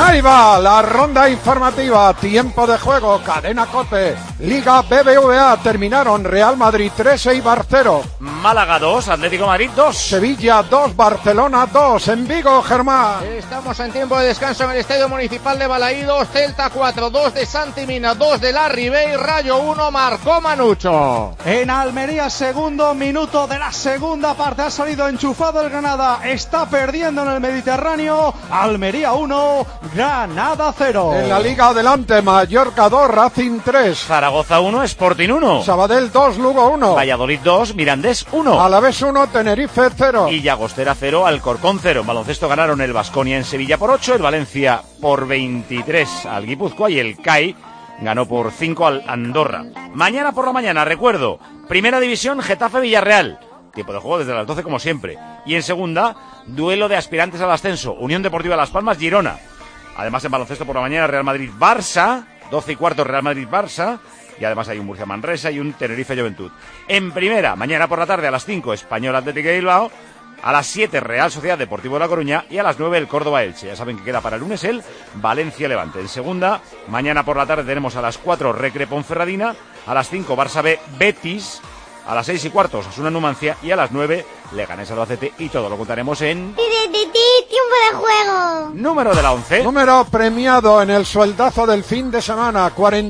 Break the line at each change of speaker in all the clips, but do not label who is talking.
Ahí va la ronda informativa, tiempo de juego, cadena COPE, Liga BBVA, terminaron Real Madrid 3, Eibar 0.
Málaga 2, Atlético Madrid 2.
Sevilla 2, Barcelona 2, en Vigo, Germán.
Estamos en tiempo de descanso en el Estadio Municipal de Balaídos, Celta 4, 2 de Santi Mina, 2 de Larry Bay, Rayo 1, marcó Manucho.
En Almería, segundo minuto de la segunda parte, ha salido enchufado el Granada, está perdiendo en el Mediterráneo, Almería 1, Granada 0.
En la Liga adelante, Mallorca 2, Racing 3.
Zaragoza 1, Sporting 1.
Sabadell 2, Lugo 1.
Valladolid 2, Mirandés 1.
Alavés 1, Tenerife 0.
Y Llagostera 0, Alcorcón 0. En baloncesto ganaron el Baskonia en Sevilla por 8, el Valencia por 23 al Guipúzcoa y el CAI ganó por 5 al Andorra. Mañana por la mañana, recuerdo, Primera División, Getafe-Villarreal. Tiempo de juego desde las 12 como siempre. Y en segunda, duelo de aspirantes al ascenso, Unión Deportiva Las Palmas-Girona. Además en baloncesto por la mañana, Real Madrid-Barça, 12:15 Real Madrid-Barça, y además hay un Murcia-Manresa y un Tenerife-Juventud. En primera, mañana por la tarde a las 5, Español Atlético de Bilbao, a las 7, Real Sociedad Deportivo de La Coruña, y a las 9, el Córdoba-Elche. Ya saben que queda para el lunes el Valencia-Levante. En segunda, mañana por la tarde tenemos a las 4, Recre-Ponferradina, a las 5, Barça-B-Betis, a las 6:15, Osasuna-Numancia, y a las 9, Leganés-Albacete, y todo lo contaremos en...
¡Tiempo de juego!
Número de la 11.
Número premiado en el sueldazo del fin de semana,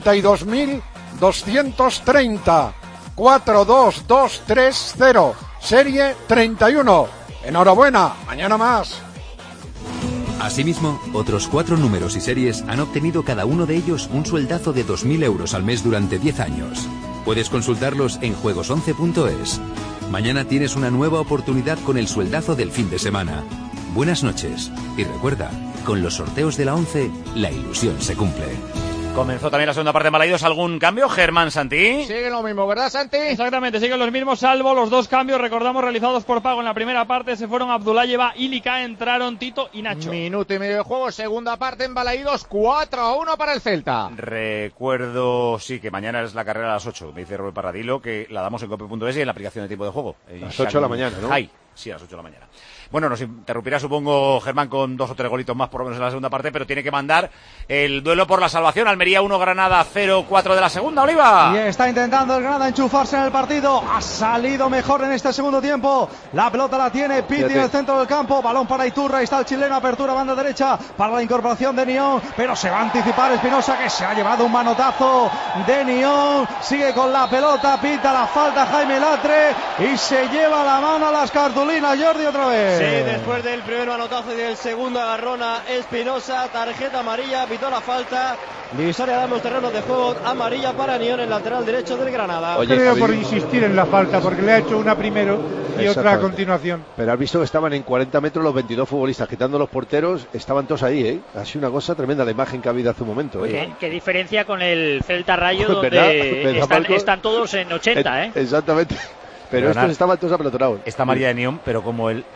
42.230, 42230, serie 31. Enhorabuena, mañana más.
Asimismo, otros 4 números y series han obtenido cada uno de ellos un sueldazo de 2.000 euros al mes durante 10 años. Puedes consultarlos en juegos11.es. Mañana tienes una nueva oportunidad con el sueldazo del fin de semana. Buenas noches. Y recuerda, con los sorteos de la 11, la ilusión se cumple.
Comenzó también la segunda parte en Balaidos. ¿Algún cambio, Germán Santi?
Sigue lo mismo, ¿verdad, Santi?
Exactamente, siguen los mismos, salvo los 2 cambios, recordamos, realizados por pago en la primera parte. Se fueron Abdulayeva y Lika, entraron Tito y Nacho.
Minuto y medio de juego, segunda parte en Balaidos, 4-1 para el Celta.
Recuerdo, sí, que mañana es la carrera a las 8. Me dice Robert Parradilo que la damos en cope.es y en la aplicación de tiempo de juego.
A las 8 de la mañana, ¿no?
Sí, a las 8 de la mañana. Bueno, nos interrumpirá, supongo, Germán, con 2 o 3 golitos más por lo menos en la segunda parte, pero tiene que mandar el duelo por la salvación. Almería 1, Granada 0, 4 de la segunda, Oliva.
Y está intentando el Granada enchufarse en el partido. Ha salido mejor en este segundo tiempo. La pelota la tiene Piti en el centro del campo. Balón para Iturra. Ahí está el chileno. Apertura, banda derecha para la incorporación de Nión. Pero se va a anticipar Espinosa, que se ha llevado un manotazo de Nión. Sigue con la pelota. Pita la falta Jaime Latre. Y se lleva la mano a las cartulinas. Jordi, otra vez.
Sí, después del primer manotazo y del segundo agarrón a Espinosa, tarjeta amarilla, pitó la falta, divisoria de ambos terrenos de juego, amarilla para Nión, el lateral derecho del Granada.
Creo por insistir en la falta, porque le ha hecho una primero y otra a continuación.
Pero has visto que estaban en 40 metros los 22 futbolistas, quitando los porteros, estaban todos ahí, ¿eh? Ha sido una cosa tremenda la imagen que ha habido hace un momento, ¿eh?
¿Qué diferencia con el Celta Rayo, donde están todos en 80, ¿eh?
Exactamente. Pero estos estaban todos apelotonados.
Esta amarilla de Nión, pero como el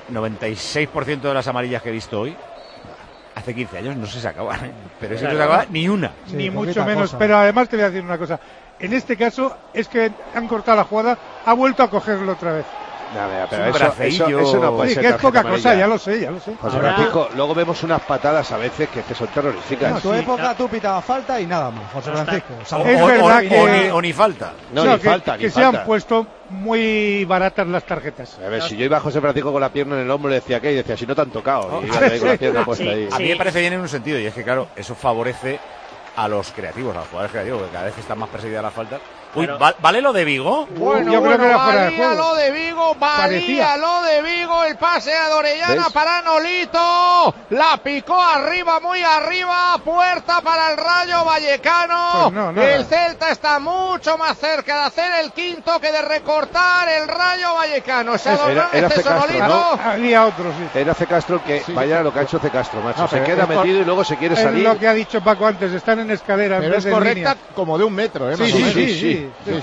96% de las amarillas que he visto hoy, hace 15 años no se sacaban, ¿eh? Pero ese no se acaba ni una.
Sí, ni mucho menos, cosa. Pero además te voy a decir una cosa. En este caso es que han cortado la jugada, ha vuelto a cogerlo otra vez.
Pero eso no puede ser.
Que es poca cosa, ya lo sé.
José Francisco, luego vemos unas patadas a veces que son terroríficas.
En tu época tú pitabas falta y nada más, José Francisco.
Es verdad que...
O ni falta.
No, ni falta. Que se han puesto muy baratas las tarjetas.
A ver, si yo iba a José Francisco con la pierna en el hombro, le decía ¿qué? Y decía, si no te han tocado. Y iba con la pierna puesta ahí.
A mí me parece bien en un sentido, y es que claro, eso favorece a los creativos, a los jugadores creativos, que cada vez están más perseguidas las faltas. Uy, ¿vale lo de Vigo?
Bueno,
yo creo que era fuera de juego.
Lo de Vigo, lo de Vigo, el pase a Orellana para Nolito, la picó arriba, muy arriba, puerta para el Rayo Vallecano. Pues el Celta está mucho más cerca de hacer el quinto que de recortar el Rayo Vallecano.
Era C. Castro, ¿no?
Había otros, sí.
Era C. Castro que vaya lo que ha hecho C. Castro, macho. Se queda metido y luego se quiere salir.
Es lo que ha dicho Paco antes, están en escalera.
Pero es correcta como de 1 metro, ¿eh?
Sí. Es que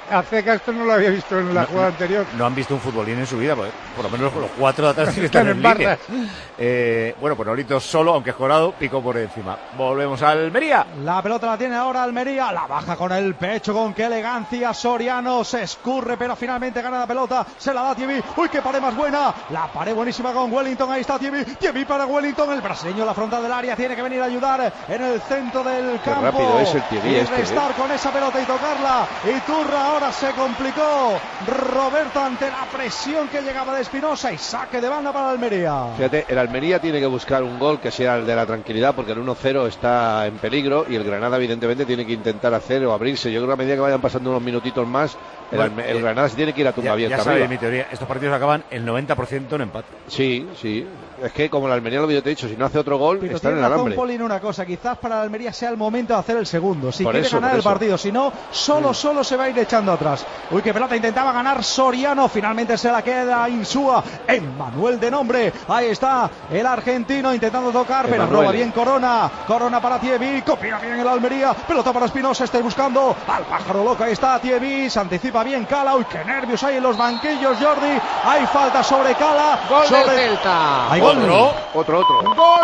a Ceca esto no lo había visto en la jugada anterior.
No han visto un futbolín en su vida, pues, por lo menos los 4 de atrás tienen que estar en línea. Bueno, pues Nolito solo, aunque es Colorado, picó por encima. Volvemos a Almería.
La pelota la tiene ahora Almería, la baja con el pecho, con qué elegancia. Soriano se escurre, pero finalmente gana la pelota, se la da Thierry. Uy, qué pared más buena, la pared buenísima con Wellington, ahí está Thierry para Wellington, el brasileño en la frontal del área, tiene que venir a ayudar en el centro del campo.
Qué rápido es el Thierry
y restar con esa pelota y tocarla. Iturra ahora se complicó, Roberto, ante la presión que llegaba de Espinosa, y saque de banda para Almería.
Fíjate, el Almería tiene que buscar un gol que sea el de la tranquilidad, porque el 1-0 está en peligro y el Granada evidentemente tiene que intentar hacer o abrirse. Yo creo que a medida que vayan pasando unos minutitos más, el Granada se tiene que ir a tumba abierta.
Ya sabes mi teoría, estos partidos acaban el 90% en empate.
Sí, es que como el Almería, lo que yo te he dicho, si no hace otro gol,
pero
está en el alambre.
Polín, una cosa, quizás para el Almería sea el momento de hacer el segundo, si
por
quiere
eso,
ganar el partido, si no, solo se va a ir echando atrás. Uy, qué pelota intentaba ganar Soriano, finalmente se la queda Insúa, Emmanuel de nombre, ahí está el argentino intentando tocar, pero roba bien Corona para Thierry, copia bien el Almería, pelota para Espinosa, está buscando al pájaro loco, ahí está Thierry, se anticipa bien Cala, uy, qué nervios hay en los banquillos, Jordi, hay falta sobre Cala,
gol del Celta.
Hay
otro.
Gol.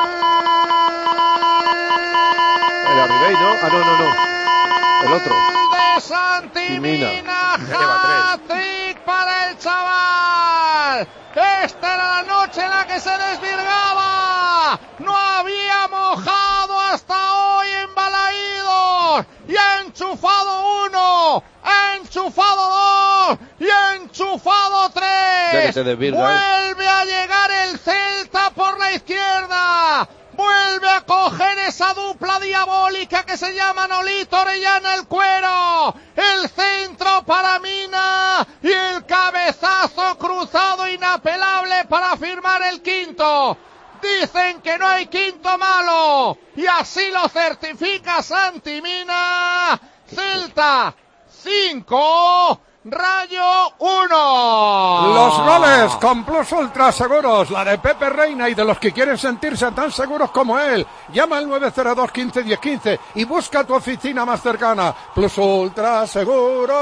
El Arribey, ¿no? No. El otro.
De Santi Mina. Hat-trick para el chaval. Esta era la noche en la que se desvirgaba. No había mojado hasta hoy en Balaídos. Y ha enchufado 1. Ha enchufado 2. Y ha enchufado 3. Vuelve a llegar el Celta por la izquierda. Vuelve a coger esa dupla diabólica que se llama Nolito Orellana el Cuero. El centro para Mina y el cabezazo cruzado inapelable para firmar el quinto. Dicen que no hay quinto malo y así lo certifica Santi Mina. Celta 5. Rayo 1.
Los goles con Plus Ultra Seguros, la de Pepe Reina y de los que quieren sentirse tan seguros como él. Llama al 902 15 10 15 y busca tu oficina más cercana. Plus Ultra Seguros.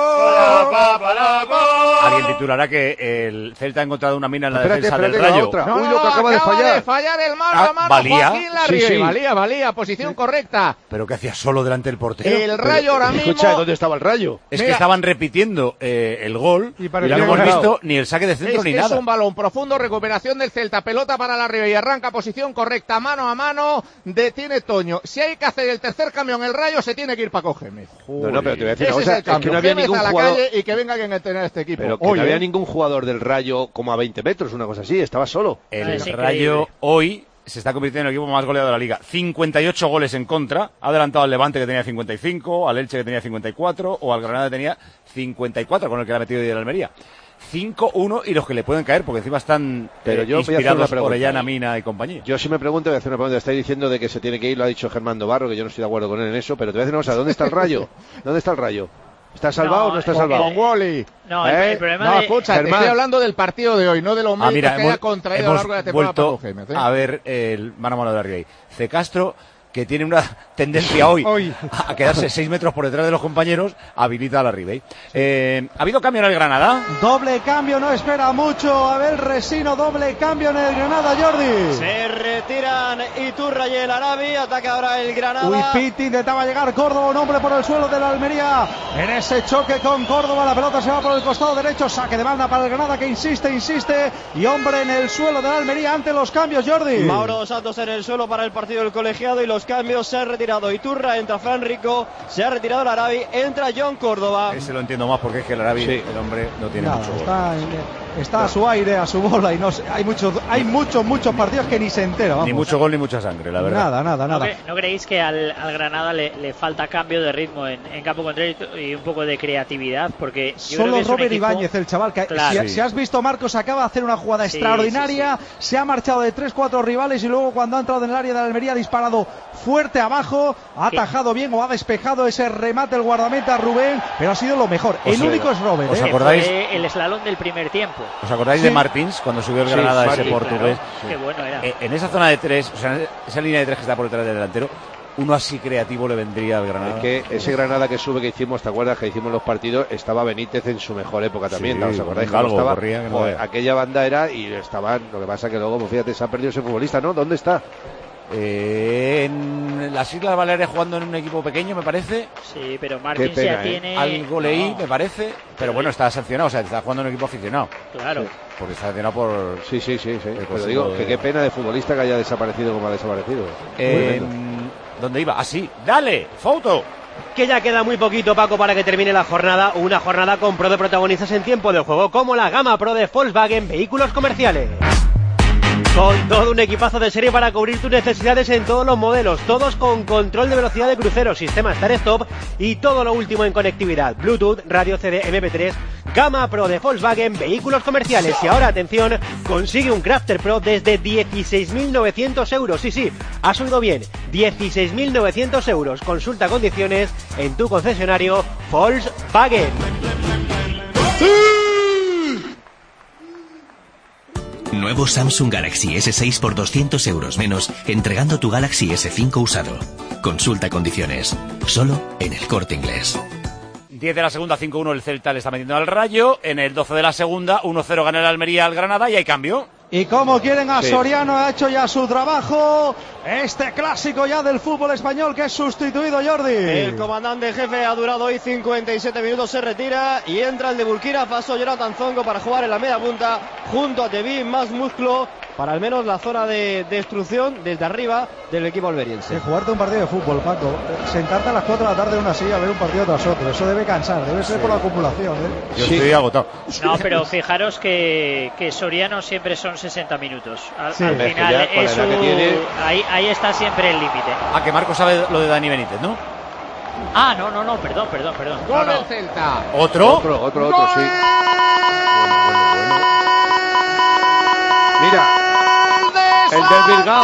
Alguien titulará que el Celta ha encontrado una mina en la defensa del Rayo.
No, lo que acaba de fallar el mano a mano.
¿Valía?
Joaquín Larribe. Valía, posición correcta.
Pero que hacía solo delante del portero.
El Rayo ahora mismo.
Escucha, ¿dónde estaba el Rayo?
Es que estaban repitiendo el gol y no hemos visto ni el saque de centro ni nada.
Es un balón profundo, recuperación del Celta, pelota para Larribe y arranca posición correcta, mano a mano, detiene Toño. Si hay que hacer el tercer cambio en el Rayo, se tiene que ir Paco Gémez.
No, pero te voy a decir
una
cosa, es que no había ningún jugador
y que venga quien entrenar este equipo.
Pero que no había ningún jugador del Rayo como a 20 metros, una cosa así, estaba solo.
El Rayo hoy se está convirtiendo en el equipo más goleado de la liga. 58 goles en contra. Ha adelantado al Levante, que tenía 55, al Elche, que tenía 54, o al Granada, que tenía 54, con el que le ha metido hoy el Almería. 5-1 y los que le pueden caer, porque encima están inspirados por Orellana, Mina y compañía.
Yo sí me pregunto, voy a hacer una pregunta. Estáis diciendo de que se tiene que ir, lo ha dicho Germán Navarro, que yo no estoy de acuerdo con él en eso, pero te voy a decir una cosa, ¿dónde está el Rayo? ¿Dónde está el Rayo? ¿Está salvado o no está salvado?
Con Wally.
No, el problema
escucha, te estoy hablando del partido de hoy, no de los méritos que haya contraído a lo largo de la temporada Paco Gémez.
A ver el mano a mano de Arribey. C. Castro, que tiene una tendencia hoy a quedarse 6 metros por detrás de los compañeros, habilita a Larribey. ¿Ha habido cambio en el Granada?
Doble cambio, no espera mucho. Abel Resino, doble cambio en el Granada, Jordi.
Se retiran Iturra y el Arabi, ataca ahora el Granada.
Uy, Pitti intentaba llegar Córdoba, un hombre por el suelo de la Almería. En ese choque con Córdoba, la pelota se va por el costado derecho, saque de banda para el Granada que insiste, y hombre en el suelo de la Almería ante los cambios, Jordi.
Mauro Santos en el suelo para el partido del colegiado y los cambios. Se ha retirado Iturra, entra Fran Rico, se ha retirado el Arabi, entra John Córdoba.
Ese lo entiendo más porque es que el Arabi, el hombre no tiene mucho gol.
Está a su aire, a su bola y no sé, hay muchos partidos que ni se entera. Vamos.
Ni mucho gol ni mucha sangre, la verdad.
Nada.
¿No creéis que al Granada le falta cambio de ritmo en campo contrario y un poco de creatividad? Porque yo
solo
creo que
Robert Ibáñez, el chaval, que si has visto, Marcos acaba de hacer una jugada extraordinaria, se ha marchado de 3-4 rivales y luego cuando ha entrado en el área de la Almería ha disparado fuerte abajo, ha atajado bien o ha despejado ese remate el guardameta Rubén, pero ha sido lo mejor. El único es Robert.
¿Os acordáis?
Fue el eslalon del primer tiempo.
¿Os acordáis de Martins cuando subió el Granada ese portugués?
Claro. Qué bueno era.
En esa zona de 3, o sea, esa línea de 3 que está por detrás del delantero, uno así creativo le vendría al Granada.
Es que ese Granada que sube que hicimos, ¿te acuerdas que hicimos los partidos? Estaba Benítez en su mejor época también, ¿os acordáis?
Algo
estaba,
corría, que no
aquella banda era y estaban, lo que pasa que luego, fíjate, se ha perdido ese futbolista, ¿no? ¿Dónde está?
En las Islas Baleares jugando en un equipo pequeño, me parece.
Sí, pero Martins ya tiene...
Algo leí, me parece. Pero bueno, está sancionado, o sea, está jugando en un equipo aficionado.
Claro.
Sí, porque está sancionado por...
Sí. Pero digo, que qué pena de futbolista que haya desaparecido como ha desaparecido.
¿Dónde iba? Así. ¡Dale! ¡Foto!
Que ya queda muy poquito, Paco, para que termine la jornada. Una jornada con Pro de protagonistas en tiempo de juego, como la gama Pro de Volkswagen Vehículos Comerciales. Con todo un equipazo de serie para cubrir tus necesidades en todos los modelos, todos con control de velocidad de crucero, sistema Start-Stop y todo lo último en conectividad, Bluetooth, radio CD, MP3, gama Pro de Volkswagen Vehículos Comerciales. Y ahora, atención, consigue un Crafter Pro desde 16.900 euros. Sí, has oído bien, 16.900 euros. Consulta condiciones en tu concesionario Volkswagen.
Nuevo Samsung Galaxy S6 por 200 euros menos, entregando tu Galaxy S5 usado. Consulta condiciones. Solo en El Corte Inglés.
10 de la segunda, 5-1 el Celta le está metiendo al Rayo. En el 12 de la segunda, 1-0 gana el Almería al Granada y hay cambio.
Y como quieren a Soriano, ha hecho ya su trabajo. Este clásico ya del fútbol español que es sustituido, Jordi.
El comandante jefe ha durado hoy 57 minutos, se retira y entra el de Burkina Faso, Jonathan Zongo, para jugar en la media punta junto a Tevi, más músculo para al menos la zona de destrucción desde arriba del equipo alberiense.
De jugarte un partido de fútbol, Paco, sentarte a las 4 de la tarde en una silla a ver un partido tras otro, eso debe cansar, debe ser por la acumulación, ¿eh?
Yo estoy agotado.
No, pero fijaros que Soriano siempre son 60 minutos. Al final ahí está siempre el límite.
Ah, que Marco sabe lo de Dani Benítez, ¿no?
Ah, no, perdón.
Gol del Celta.
¿Otro, sí. Mira, el del Bilbao.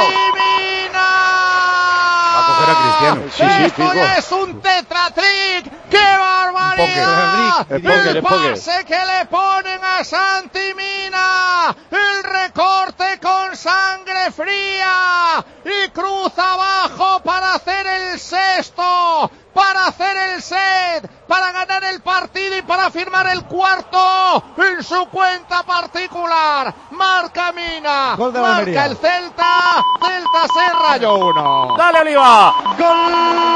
Va a coger a Cristiano.
Esto ya es un tetratrick. ¡Qué barbaridad! El pase que le ponen a Santi Mina. El recorte con sangre fría. Y cruza abajo para hacer el sexto. Para hacer el set, para ganar el partido y para firmar el cuarto en su cuenta particular. Marca Mina, marca el Celta, Celta C, Rayo 1.
¡Dale, Oliva!
¡Gol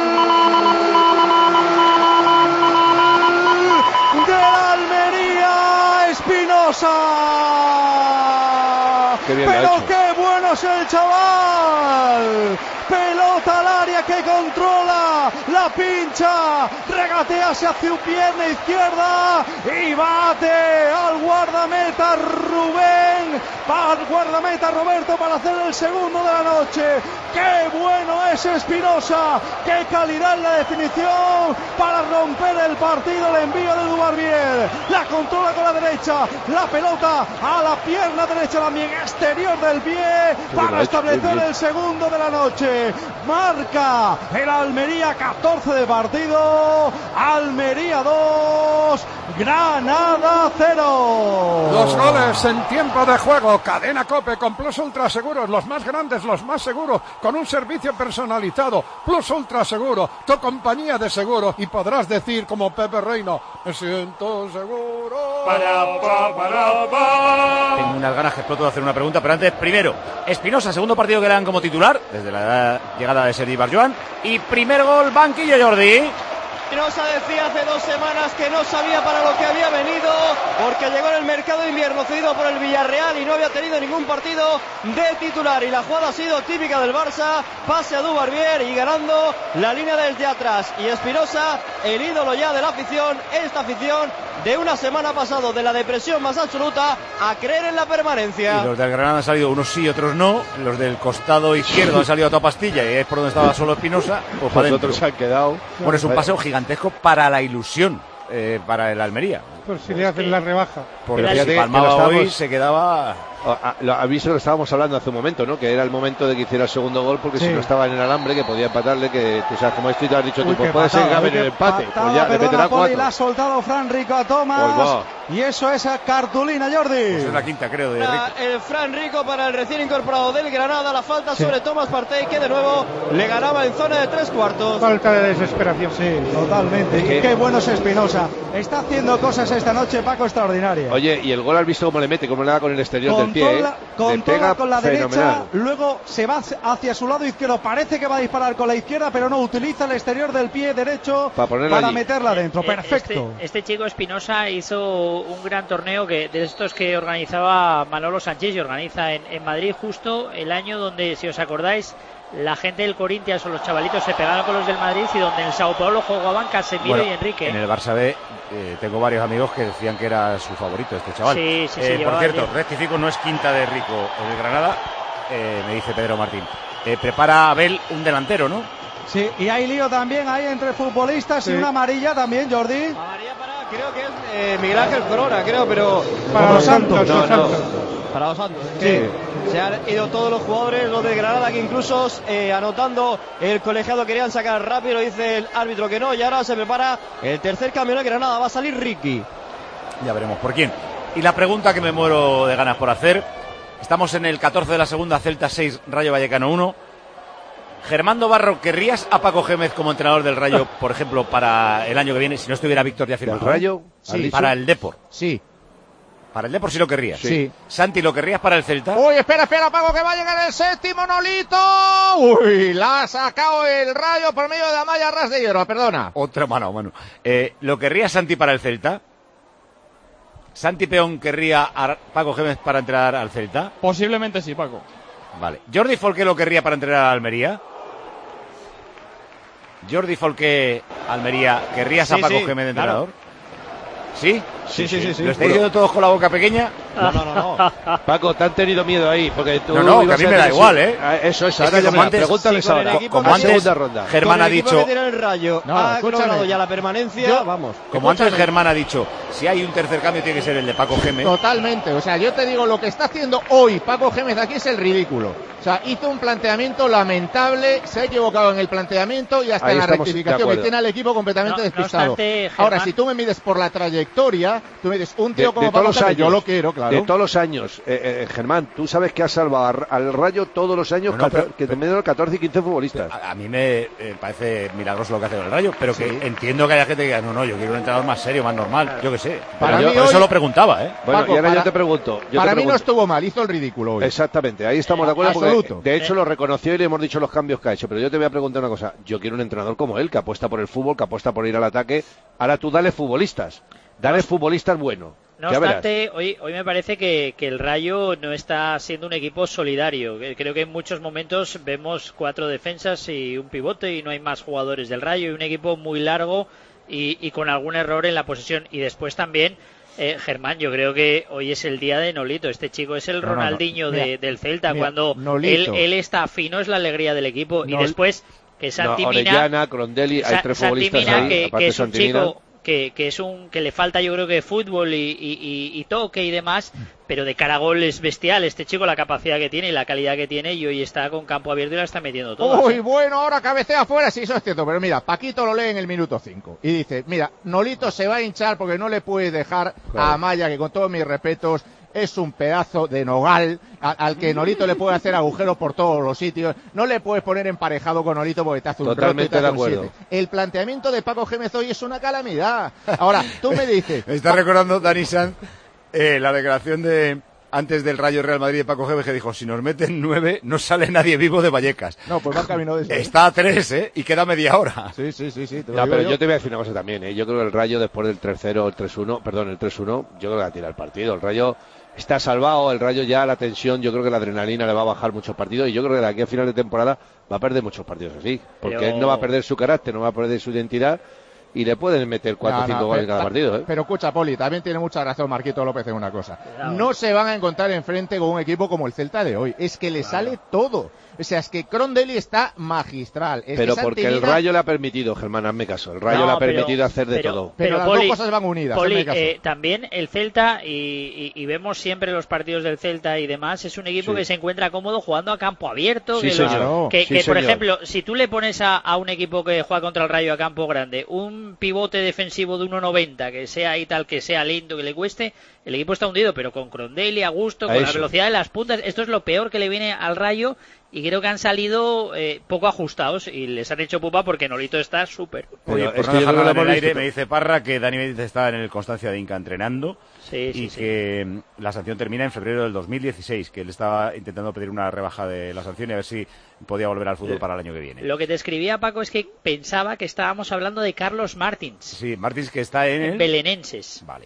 del Almería, Espinosa! Pero qué bueno es el chaval. Pelota al área que controla, la pincha, regatea hacia su pierna izquierda y bate al guardameta Roberto para hacer el segundo de la noche. ¡Qué bueno es Espinosa! ¡Qué calidad en la definición para romper el partido! El envío de Dubarbier, la controla con la derecha, la pelota a la pierna derecha también, exterior del pie, para establecer el segundo de la noche. Marca el Almería, 14 de partido, Almería 2, Granada 0.
Los goles en tiempo de juego, Cadena COPE con Plus Ultra Seguros, los más grandes, los más seguros, con un servicio personalizado. Plus Ultra Seguro, tu compañía de seguros, y podrás decir como Pepe Reina, me siento seguro.
Tengo unas ganas que exploto de hacer una pregunta, pero antes, primero, Espinosa, segundo partido que le dan como titular, desde la llegada de Sergi Barjuan, y primer gol, banquillo, Jordi.
Espinosa decía hace 2 semanas que no sabía para lo que había venido, porque llegó en el mercado de invierno cedido por el Villarreal y no había tenido ningún partido de titular, y la jugada ha sido típica del Barça, pase a Dubarbier y ganando la línea desde atrás, y Espinosa, el ídolo ya de la afición, esta afición de una semana pasado de la depresión más absoluta a creer en la permanencia.
Y los del Granada han salido unos sí, otros no. Los del costado izquierdo han salido a toda pastilla y es por donde estaba solo Espinosa.
Pues los otros se han quedado.
Bueno, es un paseo gigantesco para la ilusión, para el Almería.
Pues si le hacen la rebaja.
Porque si palmaba hoy se quedaba...
Aviso, lo estábamos hablando hace un momento, ¿no? Que era el momento de que hiciera el segundo gol, porque si no estaba en el alambre, que podía empatarle, que o sea, como esto y te has dicho tú, pues puede ser que haber el empate. Pues ya, le meterá 4.
La ha soltado Fran Rico a Tomás. Y eso es cartulina, Jordi.
Pues es la quinta, creo, de Rico.
El Fran Rico para el recién incorporado del Granada. La falta sobre Tomás Partey, que de nuevo le ganaba en zona de 3/4.
Falta de desesperación.
Sí, totalmente. Y qué bueno es Espinosa. Está haciendo cosas esta noche, Paco, extraordinarias.
Oye, y el gol has visto cómo le mete, cómo le da con el exterior del pie.
Controla con la derecha, luego se va hacia su lado izquierdo. Parece que va a disparar con la izquierda, pero no, utiliza el exterior del pie derecho para meterla dentro. Perfecto.
Este chico Espinosa hizo un gran torneo de estos que organizaba Manolo Sánchez y organiza en Madrid, justo el año donde, si os acordáis, la gente del Corinthians o los chavalitos se pegaron con los del Madrid, y donde en Sao Paulo jugaban Casemiro y Enrique.
En el Barça B tengo varios amigos que decían que era su favorito este chaval.
Sí,
por cierto, rectifico, no es quinta de Rico en el Granada, me dice Pedro Martín. Prepara Abel un delantero, ¿no?
Sí, y hay lío también ahí entre futbolistas y una amarilla también, Jordi.
Amarilla creo que es Miguel Ángel Corona, pero
para los Santos.
Para los Santos. Sí. Se han ido todos los jugadores, los de Granada, que incluso anotando el colegiado querían sacar rápido, dice el árbitro que no, y ahora se prepara el tercer cambio de Granada, va a salir Ricky.
Ya veremos por quién. Y la pregunta que me muero de ganas por hacer, estamos en el 14 de la segunda, Celta 6, Rayo Vallecano 1. Germán Barro, ¿querrías a Paco Gémez como entrenador del Rayo, por ejemplo, para el año que viene, si no estuviera Víctor ya firmado?
¿El Rayo?
Sí. Para el Depor.
Sí.
Para el Depor sí lo querrías.
Sí.
Santi, ¿lo querrías para el Celta?
Uy, espera, Paco, que va a llegar el séptimo, Nolito. Uy, la ha sacado el Rayo por medio de Amaya ras de hierba, perdona.
Otra mano. ¿Lo querrías, Santi, para el Celta? ¿Santi Peón querría a Paco Gémez para entrenar al Celta?
Posiblemente sí, Paco.
Vale. ¿Jordi Folqué lo querría para entrenar a Almería? Jordi Folqué, Almería, ¿querrías a Paco Gémez de entrenador? Claro. ¿Sí?
Sí.
¿Lo estáis diciendo todos con la boca pequeña?
No. Paco, te han tenido miedo ahí, porque tú...
No, que a mí me da igual, ¿eh?
Eso, ahora ya me pregúntales ahora.
Como antes, segunda ronda. Germán ha dicho...
El Rayo ha logrado ya la permanencia, vamos.
Como antes Germán ha dicho, si hay un tercer cambio tiene que ser el de Paco Gémez.
Totalmente, o sea, yo te digo, lo que está haciendo hoy Paco Gémez aquí es el ridículo. O sea, hizo un planteamiento lamentable, se ha equivocado en el planteamiento y hasta ahí en la rectificación, que tiene al equipo completamente despistado.
No obstante,
ahora, si tú me mides por la trayectoria, tú me dices, un tío como Paco Gémez, yo lo quiero, claro.
De todos los años, Germán, tú sabes que has salvado al Rayo todos los años, que te meten 14 y 15 futbolistas.
A mí me parece milagroso lo que hace con el Rayo, pero que entiendo que haya gente que diga, no, yo quiero un entrenador más serio, más normal, yo qué sé. Para mí por eso lo preguntaba, ¿eh?
Bueno, Paco, y ahora yo te pregunto.
Para mí no estuvo mal, hizo el ridículo hoy.
Exactamente, ahí estamos de acuerdo. Porque, de hecho, lo reconoció y le hemos dicho los cambios que ha hecho. Pero yo te voy a preguntar una cosa. Yo quiero un entrenador como él, que apuesta por el fútbol, que apuesta por ir al ataque. Ahora tú dale futbolistas. Dale futbolistas buenos.
No obstante, hoy me parece que el Rayo no está siendo un equipo solidario. Creo que en muchos momentos vemos 4 defensas y un pivote y no hay más jugadores del Rayo. Y un equipo muy largo y con algún error en la posesión. Y después también... Germán, yo creo que hoy es el día de Nolito. Este chico es el Ronaldinho del Celta. Cuando él está fino es la alegría del equipo. Y después que Santi Mina,
Orellana, Crondelli, hay 3 futbolistas ahí,
que es un chico que le falta, yo creo que fútbol y toque y demás, pero de cara a gol es bestial este chico, la capacidad que tiene y la calidad que tiene, y hoy está con campo abierto y la está metiendo todo.
Uy, bueno, ahora cabecea afuera, sí, eso es cierto, pero mira, Paquito lo lee en el minuto 5 y dice, mira, Nolito se va a hinchar porque no le puede dejar a Amaya, que con todos mis respetos es un pedazo de nogal al que Nolito le puede hacer agujeros por todos los sitios. No le puedes poner emparejado con Nolito porque te hace un
totalmente
roto,
de acuerdo.
El planteamiento de Paco Gémez hoy es una calamidad. Ahora, tú me dices...
Me está recordando Dani Sanz la declaración de antes del Rayo Real Madrid de Paco Gémez, que dijo, si nos meten 9 no sale nadie vivo de Vallecas.
No, pues va camino de eso.
Está a 3, y queda media hora.
Sí.
Pero yo te voy a decir una cosa también, Yo creo que el Rayo después del 3-0, el 3-1, yo creo que va a tirar el partido. El Rayo está salvado, el Rayo ya la tensión, yo creo que la adrenalina le va a bajar muchos partidos y yo creo que de aquí a final de temporada va a perder muchos partidos así, porque él no va a perder su carácter, no va a perder su identidad y le pueden meter 4 o 5 goles en cada partido.
Pero escucha, Poli, también tiene mucha razón Marquito López en una cosa. No se van a encontrar enfrente con un equipo como el Celta de hoy. Es que le sale todo. O sea, es que Crondelli está magistral.
Pero porque el Rayo le ha permitido, Germán, hazme caso. El Rayo le ha permitido hacer de todo.
Pero las dos cosas van unidas.
También el Celta, y vemos siempre los partidos del Celta y demás, es un equipo que se encuentra cómodo jugando a campo abierto. Por ejemplo, si tú le pones a un equipo que juega contra el Rayo a campo grande, un pivote defensivo de 1.90, que sea ahí tal, que sea lindo, que le cueste, el equipo está hundido, pero con Crondelli a gusto, con la velocidad de las puntas, esto es lo peor que le viene al Rayo, y creo que han salido poco ajustados y les han hecho pupa porque Nolito está súper.
Oye, por no dejarlo en el aire, me dice Parra que Dani Benítez está en el Constancia de Inca entrenando que la sanción termina en febrero del 2016, que él estaba intentando pedir una rebaja de la sanción y a ver si podía volver al fútbol para el año que viene.
Lo que te escribía, Paco, es que pensaba que estábamos hablando de Carlos Martins.
Sí, Martins, que está en el
Belenenses.
Vale.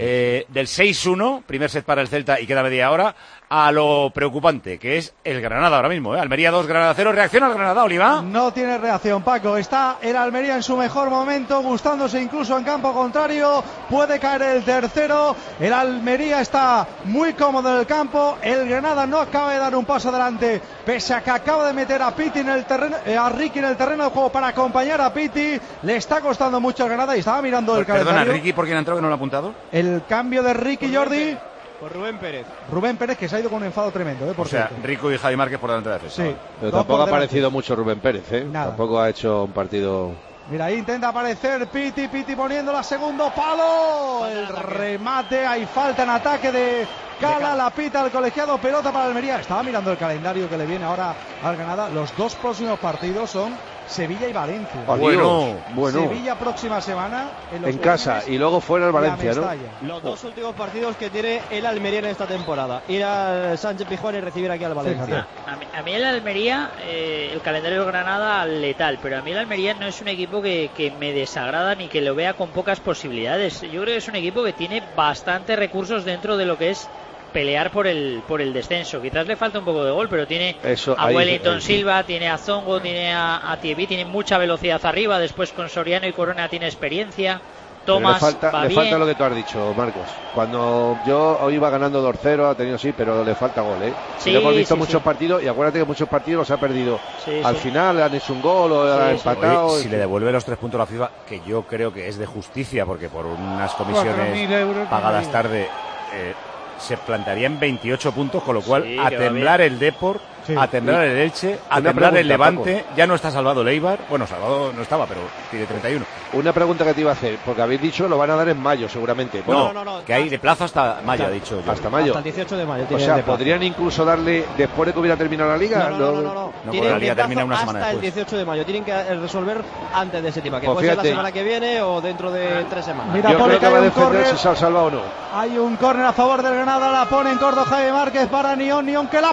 Del 6-1, primer set para el Celta y queda media hora, a lo preocupante, que es el Granada ahora mismo. Almería 2, Granada 0. ¿Reacciona el Granada, Oliva?
No tiene reacción, Paco. Está el Almería en su mejor momento, gustándose incluso en campo contrario. Puede caer el tercero. El Almería está muy cómodo en el campo. El Granada no acaba de dar un paso adelante, pese a que acaba de meter a Pitti en el terreno, a Ricky en el terreno de juego para acompañar a Pitti. Le está costando mucho al Granada y estaba mirando el calendario.
Perdona, Ricky, ¿por quién ha entrado que no lo ha apuntado?
El cambio de Ricky, Jordi.
Por Rubén Pérez.
Rubén Pérez, que se ha ido con un enfado tremendo, por cierto.
Rico y Javi Márquez por delante de la defensa.
Sí.
Pero tampoco ha aparecido mucho Rubén Pérez,
Nada.
Tampoco ha hecho un partido.
Mira, ahí intenta aparecer Pitti poniendo la segundo palo. El remate, hay falta en ataque de Cala, la pita al colegiado, pelota para Almería. Estaba mirando el calendario que le viene ahora al Granada. Los dos próximos partidos son Sevilla y Valencia.
Bueno.
Sevilla próxima semana
en casa y luego fuera el Valencia, ¿no?
Los dos últimos partidos que tiene el Almería en esta temporada. Ir al Sánchez Pizjuán y recibir aquí al Valencia.
A mí el Almería, el calendario de Granada letal, pero a mí el Almería no es un equipo que me desagrada ni que lo vea con pocas posibilidades. Yo creo que es un equipo que tiene bastantes recursos dentro de lo que es pelear por el descenso. Quizás le falta un poco de gol, pero tiene a Wellington Silva, tiene a Zongo, tiene a Thierry, tiene mucha velocidad arriba. Después con Soriano y Corona tiene experiencia. Tomás
le falta lo que tú has dicho, Marcos. Cuando yo hoy iba ganando 2-0, ha tenido pero le falta gol,
Sí,
lo hemos visto muchos partidos y acuérdate que muchos partidos los ha perdido. Al final han hecho un gol o han empatado.
Oye, si le devuelve los 3 puntos a la FIFA, que yo creo que es de justicia, porque por unas comisiones pagadas tarde se plantearían 28 puntos, con lo cual a temblar el Depor, a temblar el Elche, a temblar el Levante. Paco. Ya no está salvado el Eibar. Bueno, salvado no estaba, pero tiene 31.
Una pregunta que te iba a hacer, porque habéis dicho lo van a dar en mayo seguramente.
Bueno, no, que hay de plazo hasta mayo, ha dicho yo.
Hasta mayo.
Hasta el 18 de mayo.
O sea, ¿podrían incluso darle después de que hubiera terminado la Liga?
No.
Porque la Liga termina una semana
hasta
después.
El 18 de mayo. Tienen que resolver antes de ese tema, que puede ser la semana que viene o dentro de 3 semanas.
Mira,
yo creo que va a defender si se ha salvado o no.
Hay un córner a favor del Granada, la pone en corto Jaime Márquez para Nión que la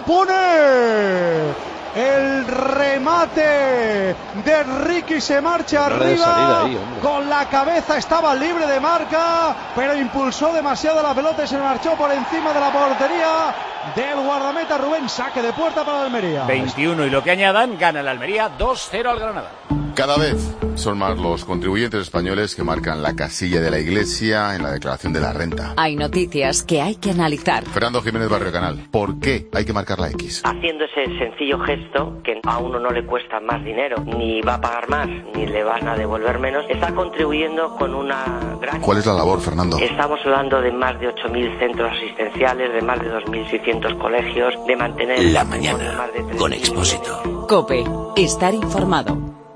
pone. El remate de Ricky se marcha arriba con la cabeza, estaba libre de marca, pero impulsó demasiado la pelota y se marchó por encima de la portería del guardameta Rubén. Saque de puerta para la Almería.
21 y lo que añadan, gana el Almería 2-0 al Granada.
Cada vez son más los contribuyentes españoles que marcan la casilla de la Iglesia en la declaración de la renta.
Hay noticias que hay que analizar.
Fernando Jiménez Barrio Canal, ¿por qué hay que marcar la X?
Haciendo ese sencillo gesto, que a uno no le cuesta más dinero, ni va a pagar más, ni le van a devolver menos, está contribuyendo con una gran...
¿Cuál es la labor, Fernando?
Estamos hablando de más de 8.000 centros asistenciales, de más de 2.600 colegios, de mantener...
La mañana, con Expósito.
COPE, estar informado.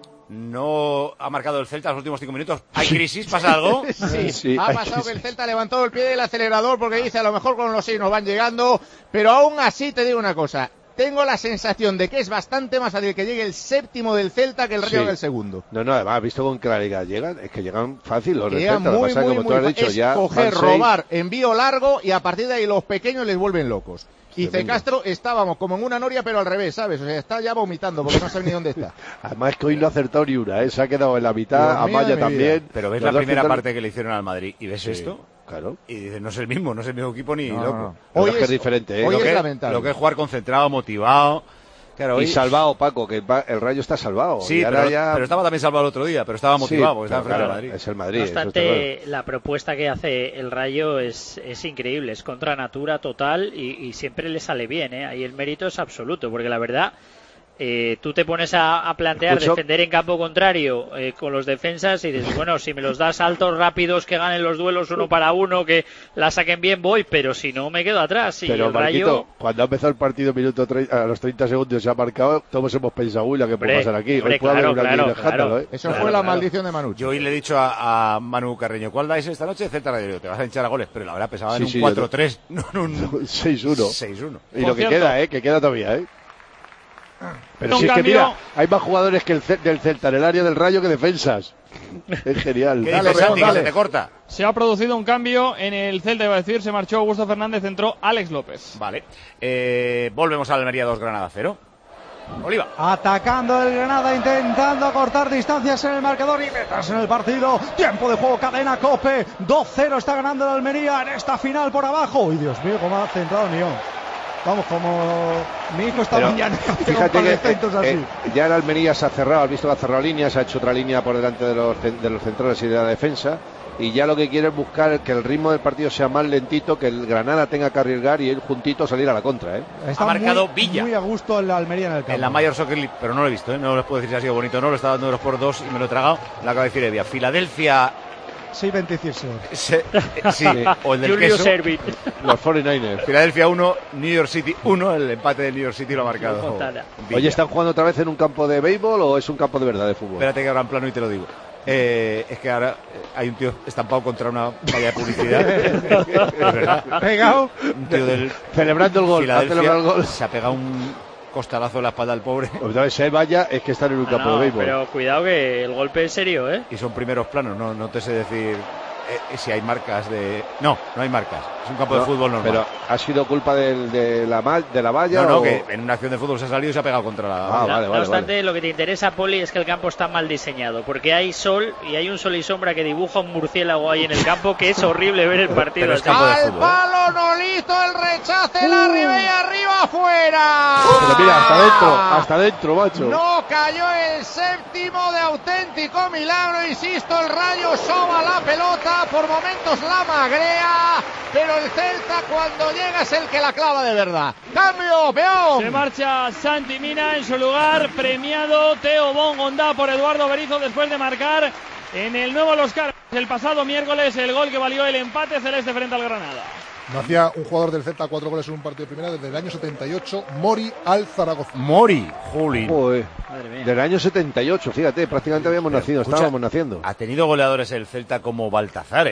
No ha marcado el Celta los últimos 5 minutos. ¿Hay crisis? ¿Pasa algo?
Sí, ha pasado que el Celta ha levantado el pie del acelerador porque dice a lo mejor con los 6 nos van llegando, pero aún así te digo una cosa. Tengo la sensación de que es bastante más fácil que llegue el séptimo del Celta que el Rayo del segundo.
No, además, visto con claridad llegan, es que llegan fácil los del
Celta.
Muy, como tú has dicho, ya
coger, robar, envío largo y a partir de ahí los pequeños les vuelven locos. Y C. Castro estábamos como en una noria, pero al revés, ¿sabes? O sea, está ya vomitando porque no sabe ni dónde está.
Además es que hoy no ha acertado ni una, se ha quedado en la mitad, Amaya también.
Pero ves la primera parte que le hicieron al Madrid y ves esto.
Claro.
Y dices, no es el mismo equipo ni loco.
Hoy es diferente,
Hoy es lamentable.
Lo que es jugar concentrado, motivado. Claro,
y salvado, Paco, que el Rayo está salvado.
Sí, pero estaba también salvado el otro día, pero estaba motivado porque estaba frente al Madrid.
Es el Madrid.
No obstante, la propuesta que hace el Rayo es increíble, es contra natura total y siempre le sale bien, ¿eh? Ahí el mérito es absoluto, porque la verdad, tú te pones a plantear defender en campo contrario con los defensas y dices, bueno, si me los das altos, rápidos, que ganen los duelos 1 para 1, que la saquen bien, voy, pero si no me quedo atrás. Y
pero
el Rayo...
cuando ha empezado el partido a los 30 segundos se ha marcado, todos hemos pensado, uy, la que puede pasar aquí.
Hombre, claro.
Eso fue la maldición de Manu.
Yo hoy le he dicho a Manu Carreño, ¿cuál dais esta noche? Celta Radio. Te vas a hinchar a goles, pero la verdad pesaba en un 4-3, no en un
6-1.
6-1.
Y lo que queda, que queda todavía, Pero si es que mira, hay más jugadores que del Celta en el área del Rayo que defensas. Es genial.
Dale, Santi, que se te corta.
Se ha producido un cambio en el Celta, iba a decir, se marchó Augusto Fernández, entró Alex López.
Vale. Volvemos al Almería 2, Granada 0. Oliva.
Atacando el Granada, intentando cortar distancias en el marcador y meterse en el partido. Tiempo de juego, cadena COPE. 2-0 está ganando el Almería en esta final por abajo. ¡Uy, Dios mío, cómo ha centrado Nión! Vamos, como mi hijo esta mañana.
Fíjate que ya el Almería se ha cerrado, has visto que ha cerrado líneas, ha hecho otra línea por delante de los centrales y de la defensa. Y ya lo que quiere es buscar que el ritmo del partido sea más lentito, que el Granada tenga que arriesgar y él juntito salir a la contra.
Está ha marcado Villa.
Muy a gusto el Almería en el campo.
En la Major Soccer League, pero no lo he visto, no les puedo decir si ha sido bonito o no, lo está dando 2x2 y me lo he tragado. La acaba de decir Evia. Filadelfia.
Sí, 26.
Sí, o el del
Julio
queso.
Servit.
Los 49ers.
Filadelfia 1, New York City 1. El empate de New York City lo ha marcado.
Oye, ¿están jugando otra vez en un campo de béisbol o es un campo de verdad de fútbol?
Espérate que ahora en plano y te lo digo. Es que ahora hay un tío estampado contra una valla de publicidad. Es verdad.
Pegado.
Un tío del
celebrando el gol.
Filadelfia se ha pegado un costalazo en la espalda al pobre.
Pues si vaya, es que están en un campo de béisbol.
Pero cuidado que el golpe es serio,
Y son primeros planos, no te sé decir si hay marcas de... No hay marcas. Es un campo de fútbol normal.
Pero ¿ha sido culpa de la valla?
No, que en una acción de fútbol se ha salido y se ha pegado contra la valla.
No obstante, lo que te interesa, Poli, es que el campo está mal diseñado, porque hay sol y hay un sol y sombra que dibuja un murciélago ahí en el campo, que es horrible ver el partido.
Al palo, Nolito, el rechace, la Ribey arriba, afuera.
Pero mira, hasta dentro, macho.
No cayó el séptimo de auténtico milagro, insisto, el Rayo soba la pelota, por momentos la magrea, pero el Celta cuando llega es el que la clava de verdad. ¡Cambio, peón!
Se marcha Santi Mina, en su lugar premiado Teo Bongondá por Eduardo Berizzo después de marcar en el nuevo Los Carros el pasado miércoles el gol que valió el empate celeste frente al Granada.
No hacía un jugador del Celta 4 goles en un partido de primera desde el año 78, Mori al Zaragoza.
Mori, Juli.
Del año 78, fíjate, prácticamente habíamos nacido, estábamos naciendo.
Ha tenido goleadores el Celta como Baltazar,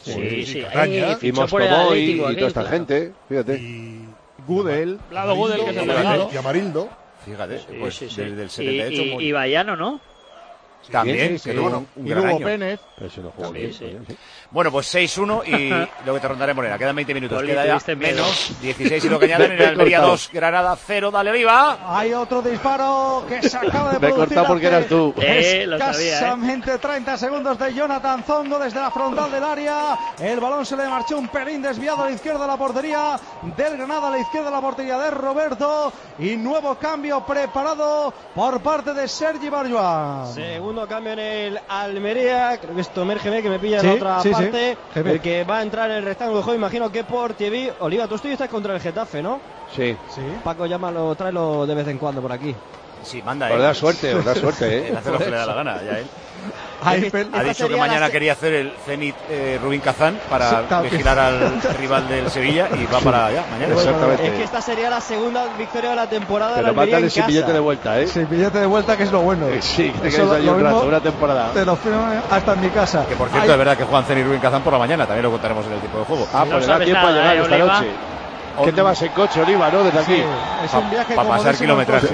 Sí.
Y Mostoboy y toda esta gente, fíjate.
Y Gudel.
Vlado Gudel, que es el delegado.
Y Amarildo.
Fíjate, desde el 78.
Y Bayano, ¿no?
También,
sí.
que tuvo un
y
gran
Lugo
año.
Pérez.
Pero eso no juega bien, sí.
Bueno, pues 6-1 y lo que te rondaré Morena. Quedan 20 minutos.
Poli,
Queda ya
miedo.
menos 16 y lo que añaden en el Almería 2, Granada 0. Dale, Oliva.
Hay otro disparo que se acaba de
Me he
producir.
cortado porque eras tú.
Lo sabía,
Escasamente 30 segundos de Jonathan Zongo desde la frontal del área. El balón se le marchó un pelín desviado a la izquierda de la portería del Granada, a la izquierda de la portería de Roberto. Y nuevo cambio preparado por parte de Sergi Barjuan.
Segundo cambio en el Almería. Creo que esto emérgeme, que me pilla en otra parte. El que va a entrar en el rectángulo de juego, imagino que por TV. Oliva, tú estuviste contra el Getafe, ¿no?
Sí.
Paco, llámalo, tráelo de vez en cuando por aquí.
Sí, manda,
Os da suerte,
Él hace lo que le da la gana, ya él. Ha dicho que mañana quería hacer el Zenit Rubín Kazán para vigilar al rival del Sevilla y va para allá mañana.
Exactamente.
Es que esta sería la segunda victoria de la temporada.
Pero mándale sin billete de vuelta,
Sin billete de vuelta, que es lo bueno.
Sí, te quedáis ahí un rato, una temporada.
Te lo firmo hasta en mi casa.
Que por cierto, es verdad que juegan Zenit Rubín Kazán por la mañana, también lo contaremos en el tiempo de juego.
Pues da tiempo a llegar esta noche. ¿Qué te vas en coche, Oliva, no? Desde aquí.
Es un viaje
para pasar kilometraje.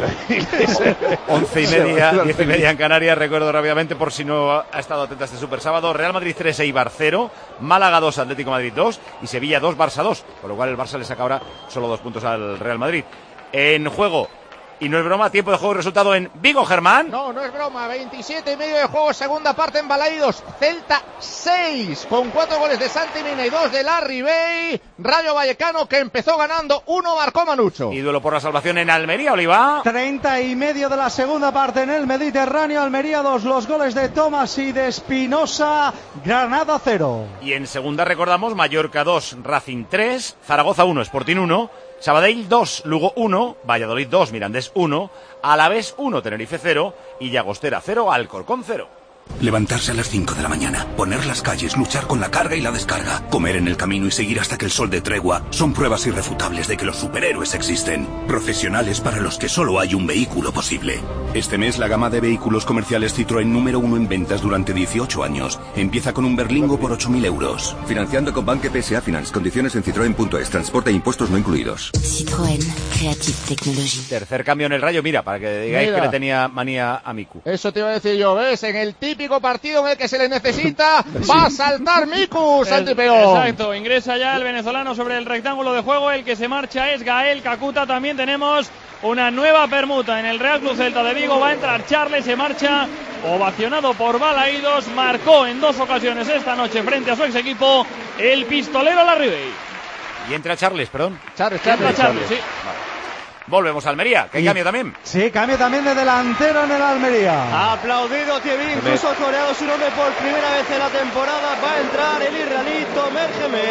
11:30, 10:30 en Canarias. Recuerdo rápidamente, por si no ha estado atento a este super sábado: Real Madrid 3, Eibar 0, Málaga 2, Atlético Madrid 2 y Sevilla 2, Barça 2. Con lo cual el Barça le saca ahora solo 2 puntos al Real Madrid. En juego, y no es broma, tiempo de juego y resultado en Vigo, Germán.
No es broma, 27 y medio de juego, segunda parte en Balaídos. Celta 6, con 4 goles de Santi Mina y 2 de Larry Bay. Rayo Vallecano, que empezó ganando, 1 marcó Manucho.
Y duelo por la salvación en Almería, Oliva.
30 y medio de la segunda parte en el Mediterráneo. Almería 2, los goles de Tomás y de Espinosa. Granada 0.
Y en segunda recordamos Mallorca 2, Racing 3, Zaragoza 1, Sporting 1. Sabadell 2, Lugo 1, Valladolid 2, Mirandés 1, Alavés 1, Tenerife 0 y Llagostera 0, Alcorcón 0.
Levantarse a las 5 de la mañana, poner las calles, luchar con la carga y la descarga, comer en el camino y seguir hasta que el sol dé tregua, son pruebas irrefutables de que los superhéroes existen. Profesionales para los que solo hay un vehículo posible. Este mes la gama de vehículos comerciales Citroën número 1 en ventas durante 18 años. Empieza con un Berlingo por 8.000 euros.
Financiando con Banque PSA Finance. Condiciones en citroen.es. Transporte e impuestos no incluidos.
Citroën Creative Technology.
Tercer cambio en el Rayo, mira, para que digáis que le tenía manía a Miku.
Eso te iba a decir yo, ¿ves? En el típico partido en el que se le necesita, va a saltar Miku, Santi Peón.
Exacto, ingresa ya el venezolano sobre el rectángulo de juego, el que se marcha es Gael Kakuta. También tenemos una nueva permuta en el Real Club Celta de Vigo, va a entrar Charles, se marcha ovacionado por Balaídos, marcó en 2 ocasiones esta noche frente a su ex equipo, el pistolero Larribey.
Y entra Charles, perdón.
Charles,
sí.
Vale. Volvemos a Almería, que cambio también.
Sí, cambio también de delantero en el Almería.
Aplaudido Thierry, incluso coreado su nombre por primera vez en la temporada. Va a entrar el israelí Tomer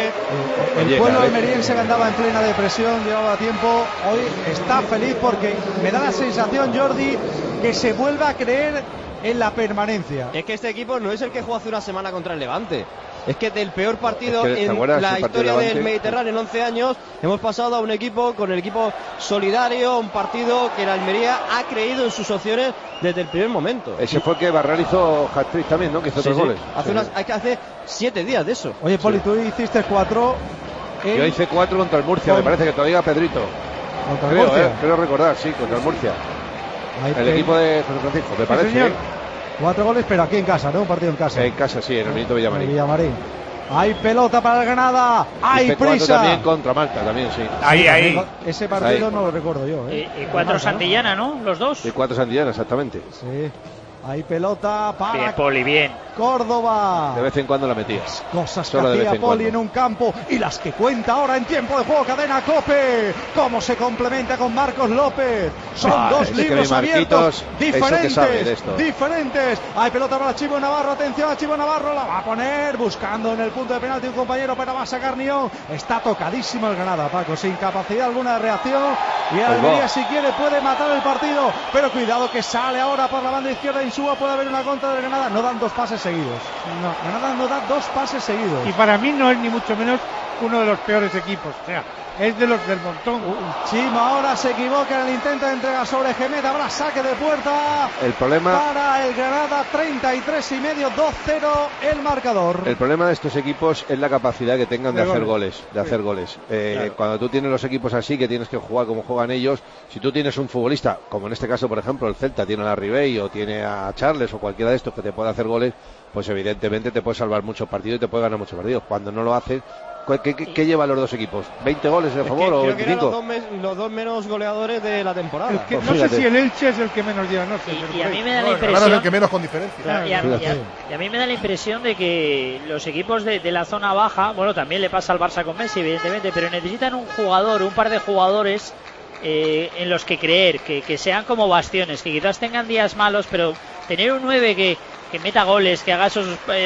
Gemet.
El pueblo almeriense que andaba en plena depresión, llevaba tiempo, hoy está feliz porque me da la sensación, Jordi, que se vuelve a creer en la permanencia.
Es que este equipo no es el que jugó hace una semana contra el Levante. Es que del peor partido
en
la historia del Mediterráneo en 11 años hemos pasado a un equipo con el equipo solidario, un partido que la Almería ha creído en sus opciones desde el primer momento.
Ese fue que Barral hizo hat-trick también, ¿no? Que hizo 3 goles.
Hace 7 días de eso.
Oye, Poli, tú hiciste 4.
Yo hice 4 contra el Murcia, me parece que todavía Pedrito.
¿Contra el Murcia?
Creo recordar, sí, contra el Murcia. El equipo de José Francisco, me parece.
4 goles, pero aquí en casa, ¿no? Un partido en casa.
En casa, sí, en el Benito Villamarín.
Hay pelota para el Granada. Hay prisa.
También contra Malta, también, sí.
Ahí.
Ese partido no lo recuerdo yo.
Y 4 Santillana, ¿no? Los dos.
Y 4 Santillana, exactamente.
Sí. Hay pelota para
bien, Poli, bien.
Córdoba.
De vez en cuando la metías.
Cosas que hacía Poli en un campo y las que cuenta ahora en tiempo de juego Cadena COPE. Cómo se complementa con Marcos López. Son dos libros abiertos diferentes. Hay pelota para Chivo Navarro. Atención a Chivo Navarro. La va a poner buscando en el punto de penalti un compañero, pero va a sacar Nión. Está tocadísimo el Granada, Paco, sin capacidad alguna de reacción. Y Almería, si quiere, puede matar el partido. Pero cuidado que sale ahora por la banda izquierda. Insúa, puede haber una contra de Granada. No dan 2 pases seguidos. No, Granada no da 2 pases seguidos.
Y para mí no es ni mucho menos uno de los peores equipos. O sea, es de los del montón.
Chima ahora se equivoca en el intento de entrega sobre Gemet. Habrá saque de puerta.
El problema
para el Granada, 33,5, 2-0 el marcador.
El problema de estos equipos es la capacidad que tengan de hacer goles. Claro. Cuando tú tienes los equipos así, que tienes que jugar como juegan ellos, si tú tienes un futbolista, como en este caso, por ejemplo, el Celta tiene a Larribey o tiene a Charles o cualquiera de estos que te puede hacer goles, pues evidentemente te puede salvar muchos partidos y te puede ganar muchos partidos. Cuando no lo haces, ¿qué lleva los dos equipos? ¿20 goles a favor o 25?
Creo que los dos menos goleadores de la temporada.
No sé si el Elche es el que menos lleva, no sé.
Y a mí me da la impresión...
el que menos con diferencia.
Y a mí me da la impresión de que los equipos de la zona baja, bueno, también le pasa al Barça con Messi, evidentemente, pero necesitan un par de jugadores en los que creer, que sean como bastiones, que quizás tengan días malos, pero tener un 9 que meta goles, que haga esos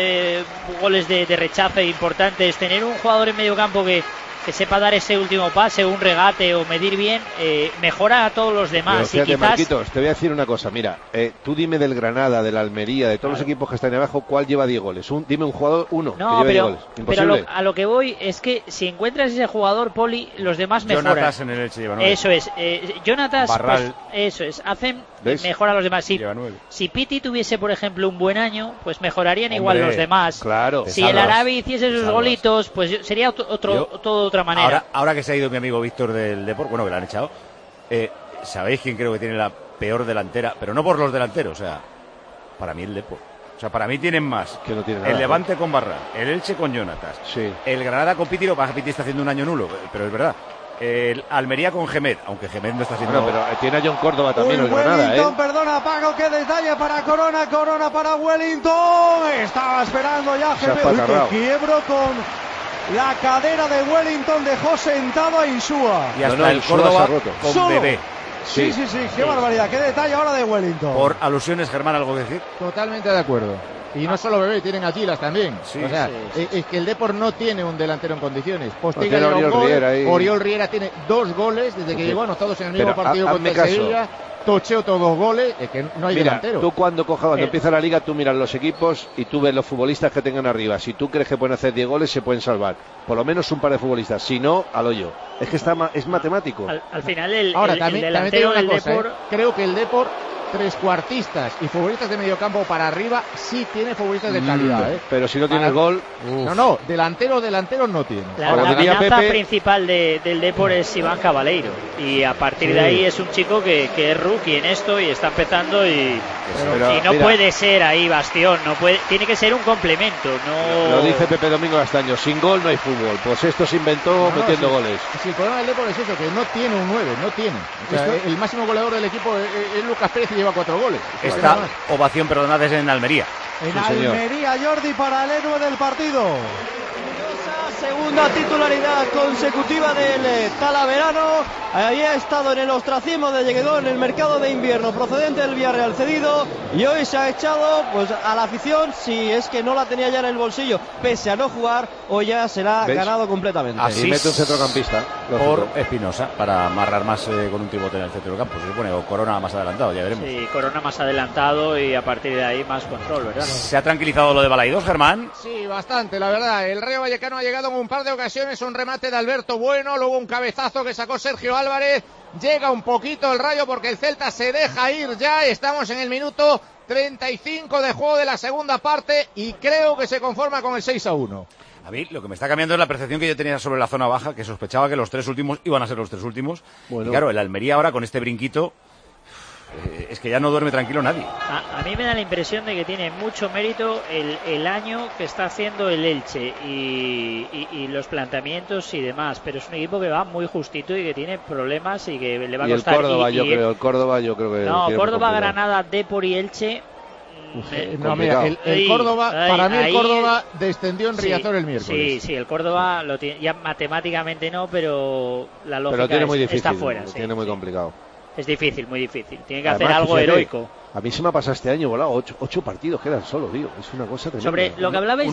goles de rechace importantes, tener un jugador en medio campo que sepa dar ese último pase, un regate o medir bien, mejora a todos los demás.
Pero,
y quizás...
Marquitos, te voy a decir una cosa, mira, tú dime del Granada, del Almería, de todos los equipos que están ahí abajo, ¿cuál lleva 10 goles? Dime un jugador, que lleve 10 goles. Imposible.
Pero a lo que voy es que si encuentras ese jugador, Poli, los demás mejoran.
Jonatas en el Elche lleva 9.
Eso es, Jonatas,
Barral.
Pues, eso es, hacen
¿ves?
Mejora a los demás. Si Piti tuviese, por ejemplo, un buen año, pues mejorarían igual los demás.
Claro.
Si el Arabi hiciese sus golitos, pues sería todo de otra manera.
Ahora que se ha ido mi amigo Víctor del Depor, bueno, que lo han echado, ¿sabéis quién creo que tiene la peor delantera? Pero no por los delanteros, o sea, para mí el Depor. O sea, para mí tienen más.
Que no tiene nada,
el Levante con Barral, el Elche con Jonatas, el Granada con Piti, lo que pasa es que Piti está haciendo un año nulo, pero es verdad. El Almería con Gemet, aunque Gemet no está haciendo...
Bueno, pero tiene a John Córdoba también, el Granada,
Wellington, perdona, Paco, qué detalle para Corona para Wellington. Estaba esperando ya Gemet. Que quiebro con la cadera de Wellington, dejó sentado a Insúa.
Y hasta el Córdoba con Bebé.
Sí, qué barbaridad, qué detalle ahora de Wellington.
Por alusiones, Germán, ¿algo que decir?
Totalmente de acuerdo. Y no solo Bebé, tienen a Gilas también.
Sí,
o sea,
sí.
Es que el Depor no tiene un delantero en condiciones.
Postiga lleva un gol,
Oriol Riera tiene 2 goles desde que llegó, anotados en el mismo partido contra el Sevilla. Tocheo todos 2 goles, es que no hay delantero.
Tú cuando empieza la liga, tú miras los equipos y tú ves los futbolistas que tengan arriba. Si tú crees que pueden hacer 10 goles, se pueden salvar. Por lo menos un par de futbolistas. Si no, al hoyo. Es que es matemático.
Al final el
delantero del Depor, creo que el Depor,
trescuartistas y futbolistas de mediocampo para arriba, sí tiene futbolistas de calidad.
Pero si no tiene gol...
No, delanteros no tiene.
La amenaza principal del Depor es Iván Cabaleiro, y a partir de ahí es un chico que es rookie en esto y está empezando y no puede ser ahí bastión, tiene que ser un complemento.
Lo dice Pepe Domingo Castaño, sin gol no hay fútbol. Pues esto se inventó metiendo goles.
Sí, el problema del Depor es eso, que no tiene un 9, no tiene. O sea, el máximo goleador del equipo es Lucas Pérez y lleva 4 goles.
Esta ovación, perdonad, es en Almería.
En Almería, Jordi, para el héroe del partido.
Segunda titularidad consecutiva del Talaverano. Ahí ha estado en el ostracismo de Lleguedó en el mercado de invierno procedente del Villarreal cedido, y hoy se ha echado pues a la afición, si es que no la tenía ya en el bolsillo pese a no jugar, hoy ya se la ha ganado completamente.
Así mete un centrocampista
por Espinosa para amarrar más con un pivote en el centro del campo. Se supone, o Corona más adelantado, ya veremos.
Sí, Corona más adelantado y a partir de ahí más control, ¿verdad?
¿Se ha tranquilizado lo de Balaidos, Germán?
Sí, bastante, la verdad. El Rayo Vallecano ha llegado en un par de ocasiones, un remate de Alberto Bueno, luego un cabezazo que sacó Sergio Álvarez. Llega un poquito el Rayo porque el Celta se deja ir ya. Estamos en el minuto 35 de juego de la segunda parte y creo que se conforma con el 6-1.
A mí lo que me está cambiando es la percepción que yo tenía sobre la zona baja, que sospechaba que los 3 últimos iban a ser los 3 últimos. Bueno. Y claro, el Almería ahora con este brinquito, es que ya no duerme tranquilo nadie.
A mí me da la impresión de que tiene mucho mérito el año que está haciendo el Elche y los planteamientos y demás, pero es un equipo que va muy justito y que tiene problemas y que le va a costar.
El Córdoba yo creo que...
No, Córdoba, Granada, Depor y Elche...
No, mira, el Córdoba, para mí el Córdoba descendió en Riazor el miércoles.
Sí, el Córdoba lo tiene, ya matemáticamente no, pero la lógica
pero tiene muy difícil,
está fuera.
Lo tiene muy complicado.
Es difícil, muy difícil. Tiene que hacer algo heroico.
A mí se me ha pasado este año volado 8 partidos quedan solo, tío. Es una cosa tremenda.
Sobre lo que hablabais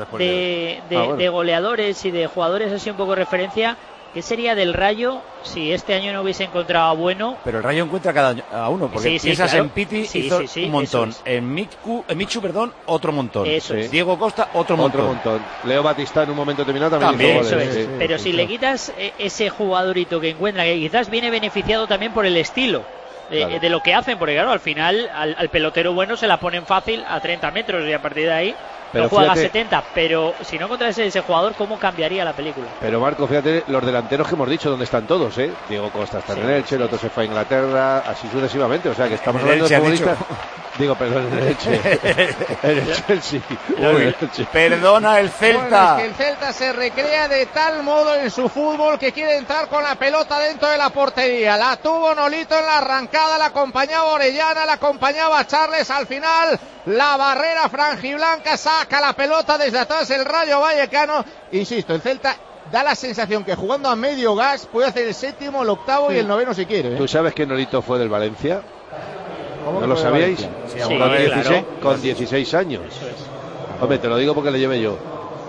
de goleadores y de jugadores así un poco referencia, ¿qué sería del Rayo si este año no hubiese encontrado a Bueno?
Pero el Rayo encuentra a uno, porque piensas claro. En Piti, hizo un montón.
Es.
En Michu, otro montón.
Eso es.
Diego Costa, otro montón.
Leo Batista en un momento determinado también hizo goles.
Eso es. Pero si le quitas ese jugadorito que encuentra, que quizás viene beneficiado también por el estilo de lo que hacen, porque claro, al final al pelotero bueno se la ponen fácil a 30 metros y a partir de ahí no juega a 70, pero si no encontras ese jugador, ¿cómo cambiaría la película?
Pero Marco, fíjate los delanteros que hemos dicho, ¿dónde están todos? Diego Costa está en el Elche, el otro se fue a Inglaterra, así sucesivamente, o sea que estamos hablando de futbolistas. Digo, perdón, el Elche. El Chelsea.
Perdona, el Celta.
Bueno, es que el Celta se recrea de tal modo en su fútbol que quiere entrar con la pelota dentro de la portería. La tuvo Nolito en la arrancada, la acompañaba Orellana, la acompañaba Charles. Al final, la barrera franjiblanca saca la pelota desde atrás el Rayo Vallecano. Insisto, el Celta da la sensación que jugando a medio gas puede hacer el séptimo, el octavo y el noveno si quiere.
¿Tú sabes que Nolito fue del Valencia? ¿No lo sabíais?
Sí,
con 16 años. Hombre, te lo digo porque le llevé yo.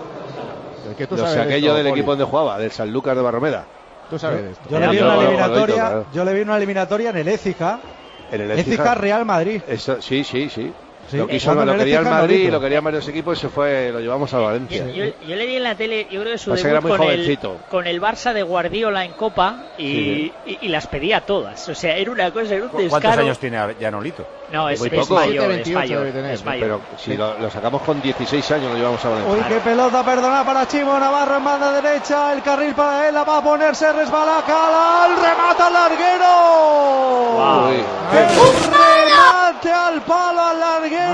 Lo saqué yo del equipo donde jugaba, del Sanlúcar de Barrameda.
Tú sabes esto.
Yo le vi una eliminatoria en el Écija. Écija Real Madrid.
Eso, sí. Lo quería el Madrid, lo querían varios equipos y se fue, lo llevamos a Valencia.
Yo le vi en la tele, yo creo que su debut con el Barça de Guardiola en Copa y las pedía todas. O sea, era una cosa, era un descaro.
¿Cuántos años tiene ya Nolito?
No, es mayor.
Pero si lo sacamos con 16 años lo llevamos a Valencia.
Uy, qué pelota, perdona para Chimo Navarro en banda derecha, el carril para él, la va a ponerse, resbala Cala, remata al larguero.
Wow.
Remate al palo al larguero.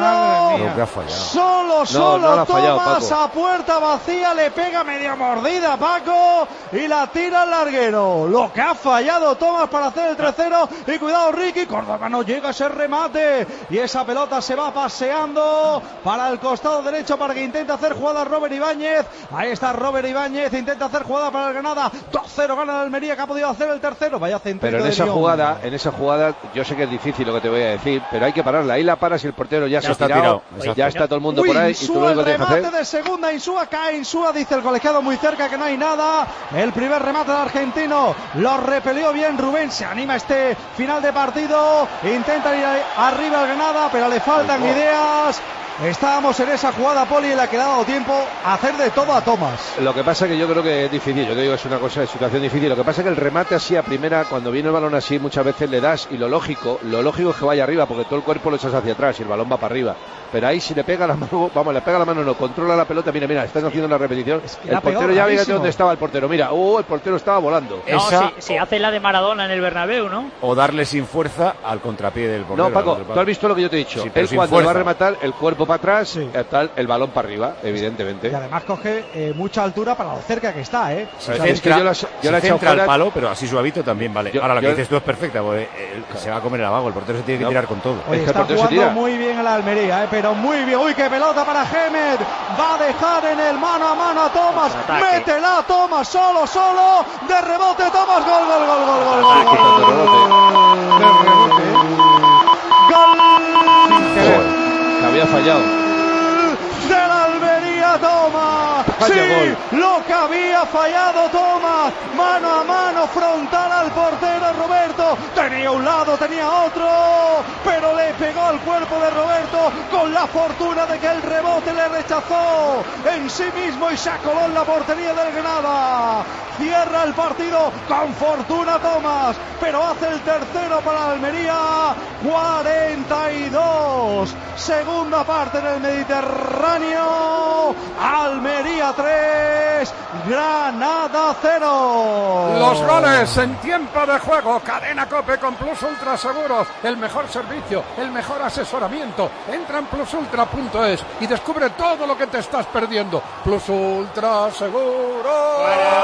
Solo Tomás a puerta vacía, le pega media mordida Paco y la tira al larguero. Lo que ha fallado Tomás para hacer el 3-0 y cuidado Ricky, Córdoba no llega a ese remate y esa pelota se va paseando para el costado derecho para que intente hacer jugada Robert Ibáñez. Ahí está Robert Ibáñez, intenta hacer jugada para el Granada. 2-0 gana el Almería, que ha podido hacer el tercero. Vaya centro.
Pero en esa jugada yo sé que es difícil lo que te voy a decir, pero hay que pararla. Ahí la paras y el portero ya se ha tirado. Ya está todo el mundo por ahí.
Insúa, y tú lo único que remate hacer... de segunda, Insúa cae, Insúa, dice el colegiado muy cerca que no hay nada. El primer remate del argentino lo repelió bien Rubén, se anima este final de partido, intenta ir arriba al Granada, pero le faltan ideas. Estábamos en esa jugada, Poli, y le ha quedado tiempo a hacer de todo a Tomás.
Lo que pasa que yo creo que es difícil, yo te digo, es una cosa de situación difícil. Lo que pasa es que el remate así a primera, cuando viene el balón así, muchas veces le das, y lo lógico es que vaya arriba, porque todo el cuerpo lo echas hacia atrás y el balón va para arriba. Pero ahí si le pega la mano, no, controla la pelota, mira, están haciendo una repetición. Es que el portero ya, fíjate dónde estaba el portero, mira, el portero estaba volando.
No, si hace la de Maradona en el Bernabéu, ¿no?
O darle sin fuerza al contrapié del portero.
No, Paco, tú has visto lo que yo te he dicho. Sí, él cuando va a rematar, el cuerpo para atrás, sí. El balón para arriba, evidentemente.
Y además coge mucha altura para lo cerca que está,
O sea, es que yo la he echado al palo, pero así suavito también vale. Ahora lo que dices tú es perfecta, porque se va a comer el abajo, el portero se tiene que tirar con todo.
Oye, está jugando muy bien el Almería, pero muy bien. Uy, qué pelota para Gémez. Va a dejar en el mano a mano a Tomás. Métela, Tomás, solo. De rebote, Tomás. Gol.
Gol. Que había fallado.
De la Almería, Tomás. Sí, lo que había fallado Tomás. Mano a mano, frontal al portero Roberto. Tenía un lado, tenía otro, pero le pegó al cuerpo de Roberto con la fortuna de que el rebote le rechazó en sí mismo y se coló en la portería del Granada. Cierra el partido con fortuna Tomás, pero hace el tercero para Almería. 42. Segunda parte en el Mediterráneo. Almería 3, Granada 0.
Los goles en tiempo de juego. Cadena COPE con Plus Ultra Seguros. El mejor servicio, el mejor asesoramiento. Entra en plusultra.es y descubre todo lo que te estás perdiendo. Plus Ultra Seguros.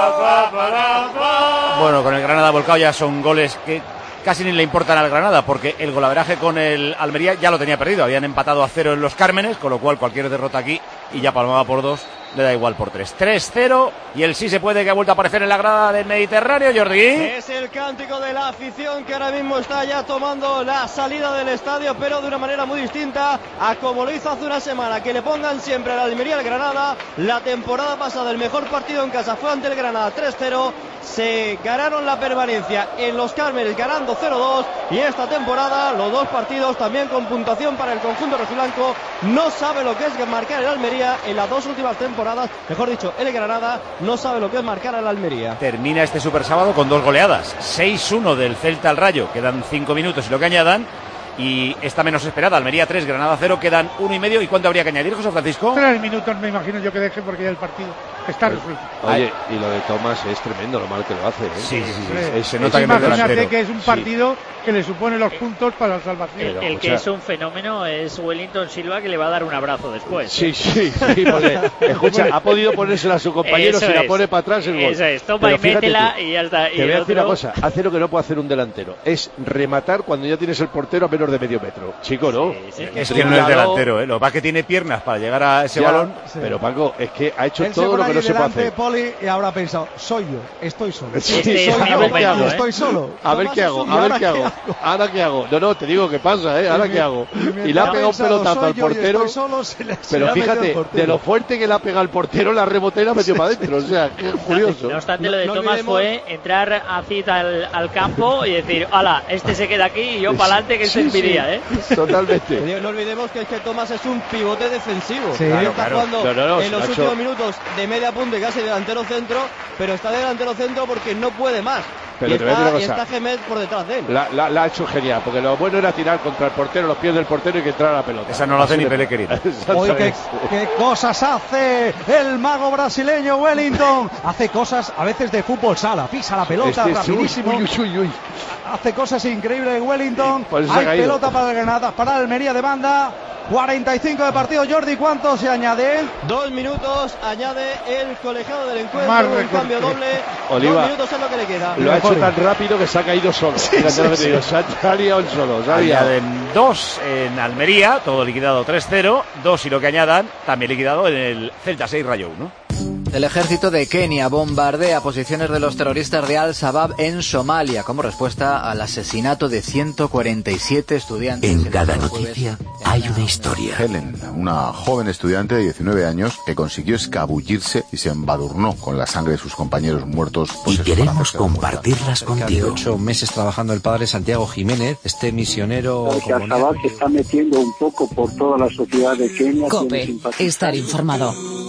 Bueno, con el Granada volcado ya son goles que casi ni le importan al Granada, porque el golaveraje con el Almería ya lo tenía perdido. Habían empatado a 0 en los Cármenes, con lo cual cualquier derrota aquí y ya palmaba por 2, le da igual por 3. 3-0 y el sí se puede que ha vuelto a aparecer en la grada del Mediterráneo, Jordi.
Es el cántico de la afición que ahora mismo está ya tomando la salida del estadio, pero de una manera muy distinta a como lo hizo hace una semana. Que le pongan siempre a la Almería al Granada. La temporada pasada el mejor partido en casa fue ante el Granada 3-0. Se ganaron la permanencia en los Cármenes ganando 0-2 y esta temporada los dos partidos también con puntuación para el conjunto rojiblanco. No sabe lo que es marcar el Almería en las dos últimas temporadas, mejor dicho, el Granada no sabe lo que es marcar al Almería.
Termina este super sábado con 2 goleadas, 6-1 del Celta al Rayo, quedan 5 minutos y lo que añadan. Y esta menos esperada, Almería 3, Granada 0, quedan 1,5. ¿Y cuánto habría que añadir, José Francisco?
3 minutos me imagino yo que deje, porque ya el partido está resuelto.
Oye, y lo de Tomás es tremendo lo mal que lo hace, ¿eh?
Sí. Se nota que
imagínate que es un partido que le supone los puntos para la salvación.
El que es un fenómeno es Wellington Silva, que le va a dar un abrazo después.
Sí, porque, escucha, ha podido ponérsela a su compañero, si la pone para atrás es gol.
Eso es, toma y métela y ya está.
Te voy a decir una cosa, hace lo que no puede hacer un delantero, es rematar cuando ya tienes el portero a menos de medio metro. Chico, ¿no?
Es que no es delantero, ¿eh? Lo que pasa es que tiene piernas para llegar a ese balón.
Sí. Pero Paco, es que ha hecho todo lo que no se puede hacer.
Poli, y habrá pensado, soy yo, estoy solo.
Estoy solo. A ver qué hago, Ahora qué hago. No, te digo qué pasa, Ahora qué hago. Y le ha pegado un pelotazo al portero. Pero fíjate, de lo fuerte que le ha pegado al portero, la rebotera y la metió para adentro. O sea, qué curioso.
No obstante, lo de Tomás fue entrar así al campo y decir, ala, este se queda aquí y yo para adelante, que serviría,
Totalmente.
No olvidemos que Tomás es un pivote defensivo.
Sí,
está jugando en los últimos minutos de media punta y casi delantero centro, pero está de delantero centro porque no puede más.
Pero
y está Gémez por detrás de él.
La ha hecho genial, porque lo bueno era tirar contra el portero, los pies del portero y que entrara la pelota.
Esa no la hace ni Pelé querido.
Oye, qué cosas hace el mago brasileño Wellington. Hace cosas a veces de fútbol sala, pisa la pelota rapidísimo. Hace cosas increíbles Wellington. Hay pelota para el Granada, para Almería de banda. 45 de partido. Jordi, ¿cuánto se añade?
2 minutos añade el colegiado del encuentro, un cambio doble.
Oliva,
2 minutos es lo que le queda.
Lo ha hecho tan rápido que se ha caído solo. Se ha liado el solo.
Añaden 2 en Almería, todo liquidado 3-0. 2 y lo que añadan, también liquidado en el Celta 6 Rayo 1.
El ejército de Kenia bombardea posiciones de los terroristas de Al-Shabaab en Somalia como respuesta al asesinato de 147 estudiantes.
En cada noticia hay una historia.
Helen, una joven estudiante de 19 años que consiguió escabullirse y se embadurnó con la sangre de sus compañeros muertos.
Y queremos compartirlas contigo.
8 meses trabajando el padre Santiago Jiménez, este misionero.
Al-Shabaab se está metiendo un poco por toda la sociedad de Kenia.
COPE, estar informado.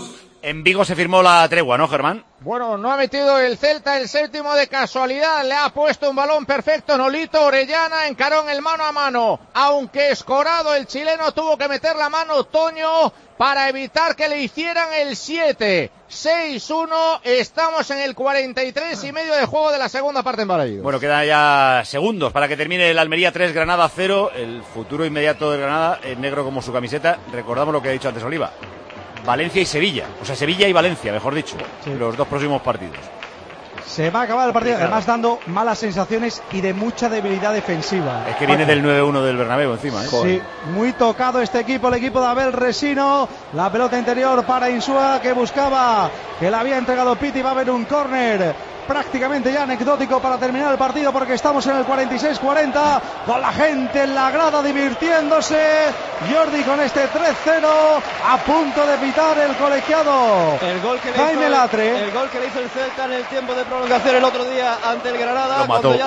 En Vigo se firmó la tregua, ¿no, Germán?
Bueno, no ha metido el Celta el séptimo de casualidad, le ha puesto un balón perfecto Nolito Orellana, encaró en el mano a mano, aunque escorado el chileno tuvo que meter la mano Toño para evitar que le hicieran el 7. 6-1, estamos en el 43 y medio de juego de la segunda parte en Balaídos.
Bueno, quedan ya segundos para que termine el Almería 3, Granada 0, el futuro inmediato de Granada, en negro como su camiseta. Recordamos lo que ha dicho antes Oliva. Valencia y Sevilla, o sea, Sevilla y Valencia, mejor dicho, los dos próximos partidos.
Se va a acabar el partido, además dando malas sensaciones y de mucha debilidad defensiva.
Es que viene del 9-1 del Bernabéu encima, ¿eh?
Sí, muy tocado este equipo, el equipo de Abel Resino. La pelota interior para Insúa, que buscaba, que la había entregado Piti. Va a haber un córner prácticamente ya anecdótico para terminar el partido, porque estamos en el 46-40, con la gente en la grada divirtiéndose. Jordi con este 3-0, a punto de pitar el colegiado
el gol que
Jaime Latre.
El gol que le hizo el Celta en el tiempo de prolongación el otro día ante el Granada.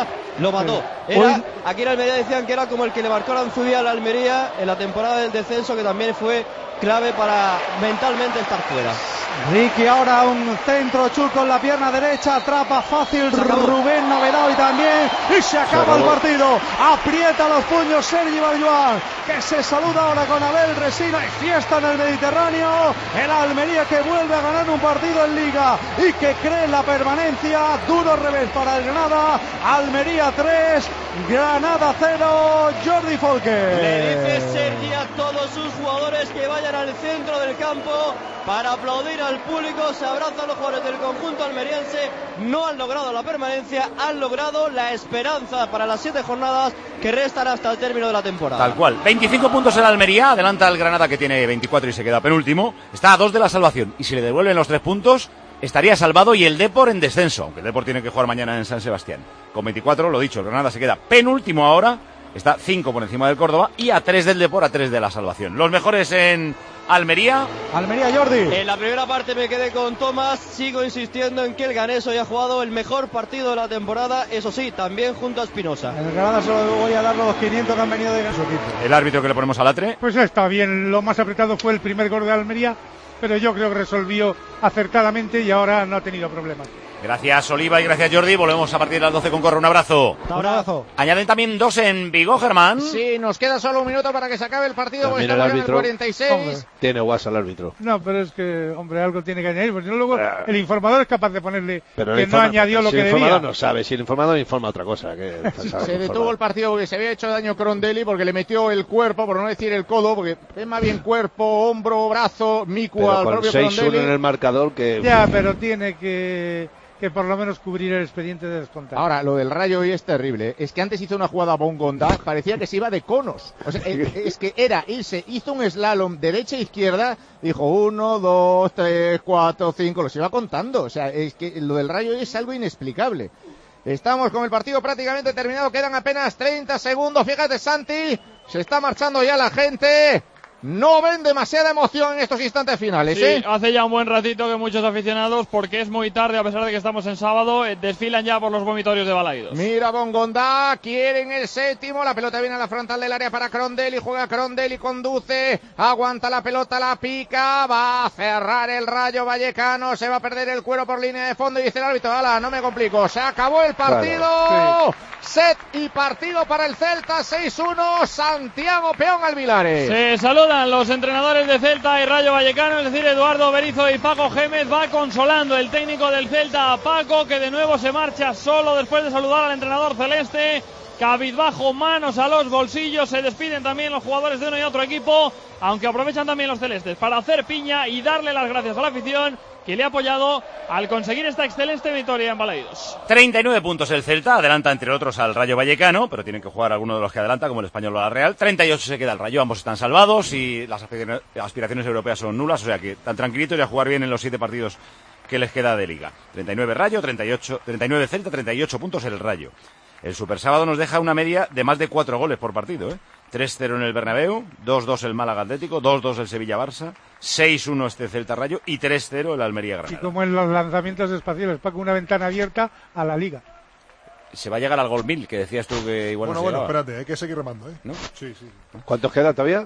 Lo mató. Aquí en Almería decían que era como el que le marcó la Anzubia a la Almería en la temporada del descenso, que también fue clave para mentalmente estar fuera.
Ricky ahora un centro, Chul con la pierna derecha, atrapa fácil Rubén Novedad y también, y se acaba el partido. Aprieta los puños Sergi Barjuan, que se saluda ahora con Abel Resina. Y fiesta en el Mediterráneo, el Almería que vuelve a ganar un partido en Liga y que cree en la permanencia. Duro revés para el Granada. Almería 3, Granada 0. Jordi Folque.
Le dice Sergi a todos sus jugadores que vayan al centro del campo para aplaudir al público. Se abrazan los jugadores del conjunto almeriense. No han logrado la permanencia, han logrado la esperanza para las 7 jornadas que restan hasta el término de la temporada.
Tal cual, 25 puntos el Almería, adelanta al Granada, que tiene 24 y se queda penúltimo. Está a 2 de la salvación, y si le devuelven los 3 puntos estaría salvado, y el Depor en descenso, aunque el Depor tiene que jugar mañana en San Sebastián. Con 24, lo dicho, el Granada se queda penúltimo ahora, está 5 por encima del Córdoba y a 3 del Depor, a 3 de la salvación. Los mejores en Almería.
Jordi.
En la primera parte me quedé con Tomás, sigo insistiendo en que el ganés hoy ha jugado el mejor partido de la temporada, eso sí, también junto a Espinosa.
En el Granada solo voy a dar los 500 que han venido de su equipo.
El árbitro que le ponemos al Latre.
Pues está bien, lo más apretado fue el primer gol de Almería, pero yo creo que resolvió acertadamente y ahora no ha tenido problemas.
Gracias Oliva y gracias Jordi, volvemos a partir de las 12 con Corre, un abrazo.
Un abrazo.
Añaden también 2 en Vigo, Germán.
Sí, nos queda solo un minuto para que se acabe el partido, porque estamos en el 46.
Hombre, tiene guasa el árbitro.
No, pero es que, hombre, algo tiene que añadir, porque luego el informador es capaz de ponerle
pero
que no añadió lo que debía.
El informador no sabe, si el informador informa otra cosa. Que
se detuvo el partido porque se había hecho daño Crondelli, porque le metió el cuerpo, por no decir el codo, porque es más bien cuerpo, hombro, brazo, micu al propio Crondelli.
6-1 en el marcador que...
Ya, pero tiene que por lo menos cubrir el expediente de descontar.
Ahora, lo del Rayo hoy es terrible. Es que antes hizo una jugada Bongonda, parecía que se iba de conos. O sea, es que hizo un slalom derecha e izquierda, dijo 1, 2, 3, 4, 5, los iba contando. O sea, es que lo del Rayo hoy es algo inexplicable. Estamos con el partido prácticamente terminado, quedan apenas 30 segundos. Fíjate, Santi, se está marchando ya la gente. No ven demasiada emoción en estos instantes finales,
sí, hace ya un buen ratito que muchos aficionados, porque es muy tarde a pesar de que estamos en sábado, desfilan ya por los vomitorios de Balaidos.
Mira Bongonda, quieren el séptimo, la pelota viene a la frontal del área para Crondelli, juega Crondelli, conduce, aguanta la pelota, la pica, va a cerrar el Rayo Vallecano, se va a perder el cuero por línea de fondo y dice el árbitro, hala, no me complico, se acabó el partido. Claro, sí. Set y partido para el Celta, 6-1, Santiago Peón Alvilares.
Se saludan los entrenadores de Celta y Rayo Vallecano, es decir, Eduardo Berizzo y Paco Gémez. Va consolando el técnico del Celta a Paco, que de nuevo se marcha solo después de saludar al entrenador celeste. Cabizbajo, manos a los bolsillos, se despiden también los jugadores de uno y otro equipo, aunque aprovechan también los celestes para hacer piña y darle las gracias a la afición que le ha apoyado al conseguir esta excelente victoria en Balaidos.
39 puntos el Celta, adelanta entre otros al Rayo Vallecano, pero tienen que jugar alguno de los que adelanta, como el Español o la Real. 38 se queda el Rayo, ambos están salvados y las aspiraciones europeas son nulas, o sea que tan tranquilitos y a jugar bien en los 7 partidos que les queda de liga. 39 Rayo, 39 Celta, 38 puntos el Rayo. El Super Sábado nos deja una media de más de 4 goles por partido, 3-0 en el Bernabéu, 2-2 el Málaga Atlético, 2-2 el Sevilla Barça, 6-1 este Celta Rayo y 3-0 el Almería Granada.
Y como en los lanzamientos espaciales, Paco, una ventana abierta a la liga.
Se va a llegar al gol 1000, que decías tú que igual no se llegaba.
Espérate, hay que seguir remando,
¿no?
Sí.
¿Cuántos quedan todavía?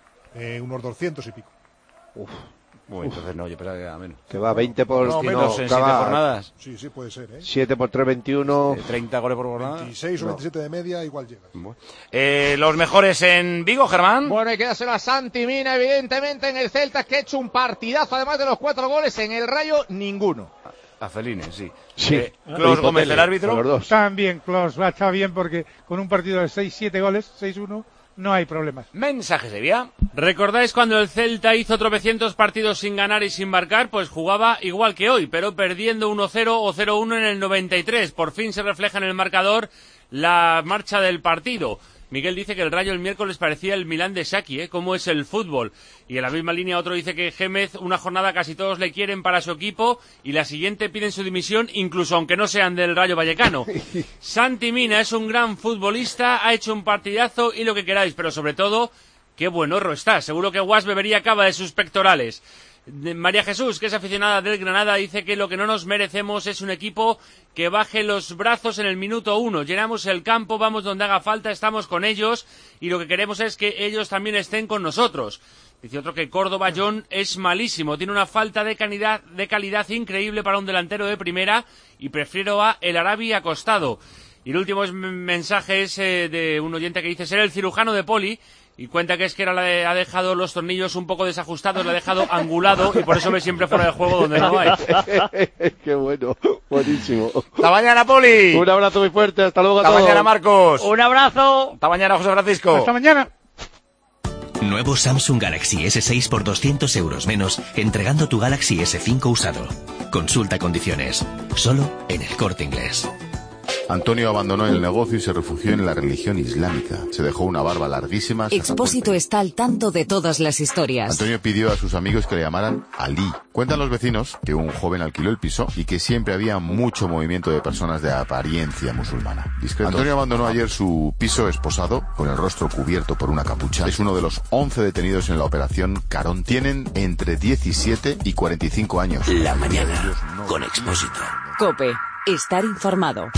Unos 200 y pico.
Uf. Bueno, entonces no, yo pensaba que era menos.
Que va 20 por...
No, menos en 7 jornadas.
Sí, puede ser,
7 por 3, 21...
30 goles por jornada.
26 o 27 de media, igual llega.
Bueno. Los mejores en Vigo, Germán.
Bueno, hay que dárselo a Santi Mina, evidentemente, en el Celta, que ha hecho un partidazo, además de los 4 goles. En el Rayo, ninguno.
A Celine, sí.
Klos
Gómez, el árbitro.
También Klos va a estar bien porque con un partido de 6-7 goles, 6-1... no hay problemas.
Mensajes de vía.
¿Recordáis cuando el Celta hizo tropecientos partidos sin ganar y sin marcar? Pues jugaba igual que hoy, pero perdiendo 1-0 o 0-1 en el 93. Por fin se refleja en el marcador la marcha del partido. Miguel dice que el Rayo el miércoles parecía el Milán de Saki, cómo es el fútbol. Y en la misma línea otro dice que Gémez, una jornada casi todos le quieren para su equipo y la siguiente piden su dimisión, incluso aunque no sean del Rayo Vallecano. Santi Mina es un gran futbolista, ha hecho un partidazo y lo que queráis, pero sobre todo, qué buen horro está. Seguro que Guas bebería cava de sus pectorales. María Jesús, que es aficionada del Granada, dice que lo que no nos merecemos es un equipo que baje los brazos en el minuto 1. Llenamos el campo, vamos donde haga falta, estamos con ellos y lo que queremos es que ellos también estén con nosotros. Dice otro que Córdoba John es malísimo, tiene una falta de calidad increíble para un delantero de primera y prefiero a El Arabi acostado. Y el último mensaje es de un oyente que dice ser el cirujano de Poli. Y cuenta que es que ha dejado los tornillos un poco desajustados, le ha dejado angulado y por eso ve siempre fuera de juego donde no hay.
Qué bueno, buenísimo.
Hasta mañana, Poli.
Un abrazo muy fuerte, hasta luego a todos.
Hasta mañana, Marcos.
Un abrazo.
Hasta mañana, José Francisco.
Hasta mañana.
Nuevo Samsung Galaxy S6 por 200 euros menos, entregando tu Galaxy S5 usado. Consulta condiciones. Solo en El Corte Inglés.
Antonio abandonó el negocio y se refugió en la religión islámica. Se dejó una barba larguísima.
Expósito está al tanto de todas las historias.
Antonio pidió a sus amigos que le llamaran Ali. Cuentan los vecinos que un joven alquiló el piso y que siempre había mucho movimiento de personas de apariencia musulmana. Discretos. Antonio abandonó ayer su piso esposado, con el rostro cubierto por una capucha. Es uno de los 11 detenidos en la operación Carón. Tienen entre 17 y 45 años.
La mañana, con Expósito.
COPE. Estar informado.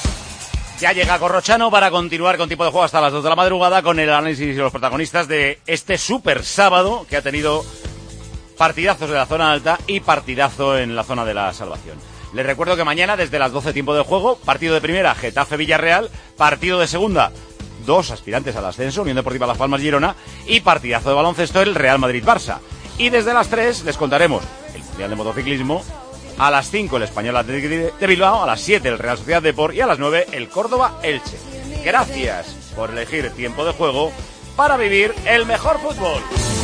Ya llega Corrochano para continuar con Tiempo de Juego hasta las 2 de la madrugada con el análisis de los protagonistas de este Super Sábado que ha tenido partidazos de la zona alta y partidazo en la zona de la salvación. Les recuerdo que mañana desde las 12 Tiempo de Juego, partido de primera Getafe-Villarreal, partido de segunda, 2 aspirantes al ascenso, Unión Deportiva Las Palmas Girona y partidazo de baloncesto el Real Madrid-Barça. Y desde las 3 les contaremos el Mundial de Motociclismo. A las 5 el Español Atlético de Bilbao, a las 7 el Real Sociedad Depor y a las 9 el Córdoba Elche. Gracias por elegir Tiempo de Juego para vivir el mejor fútbol.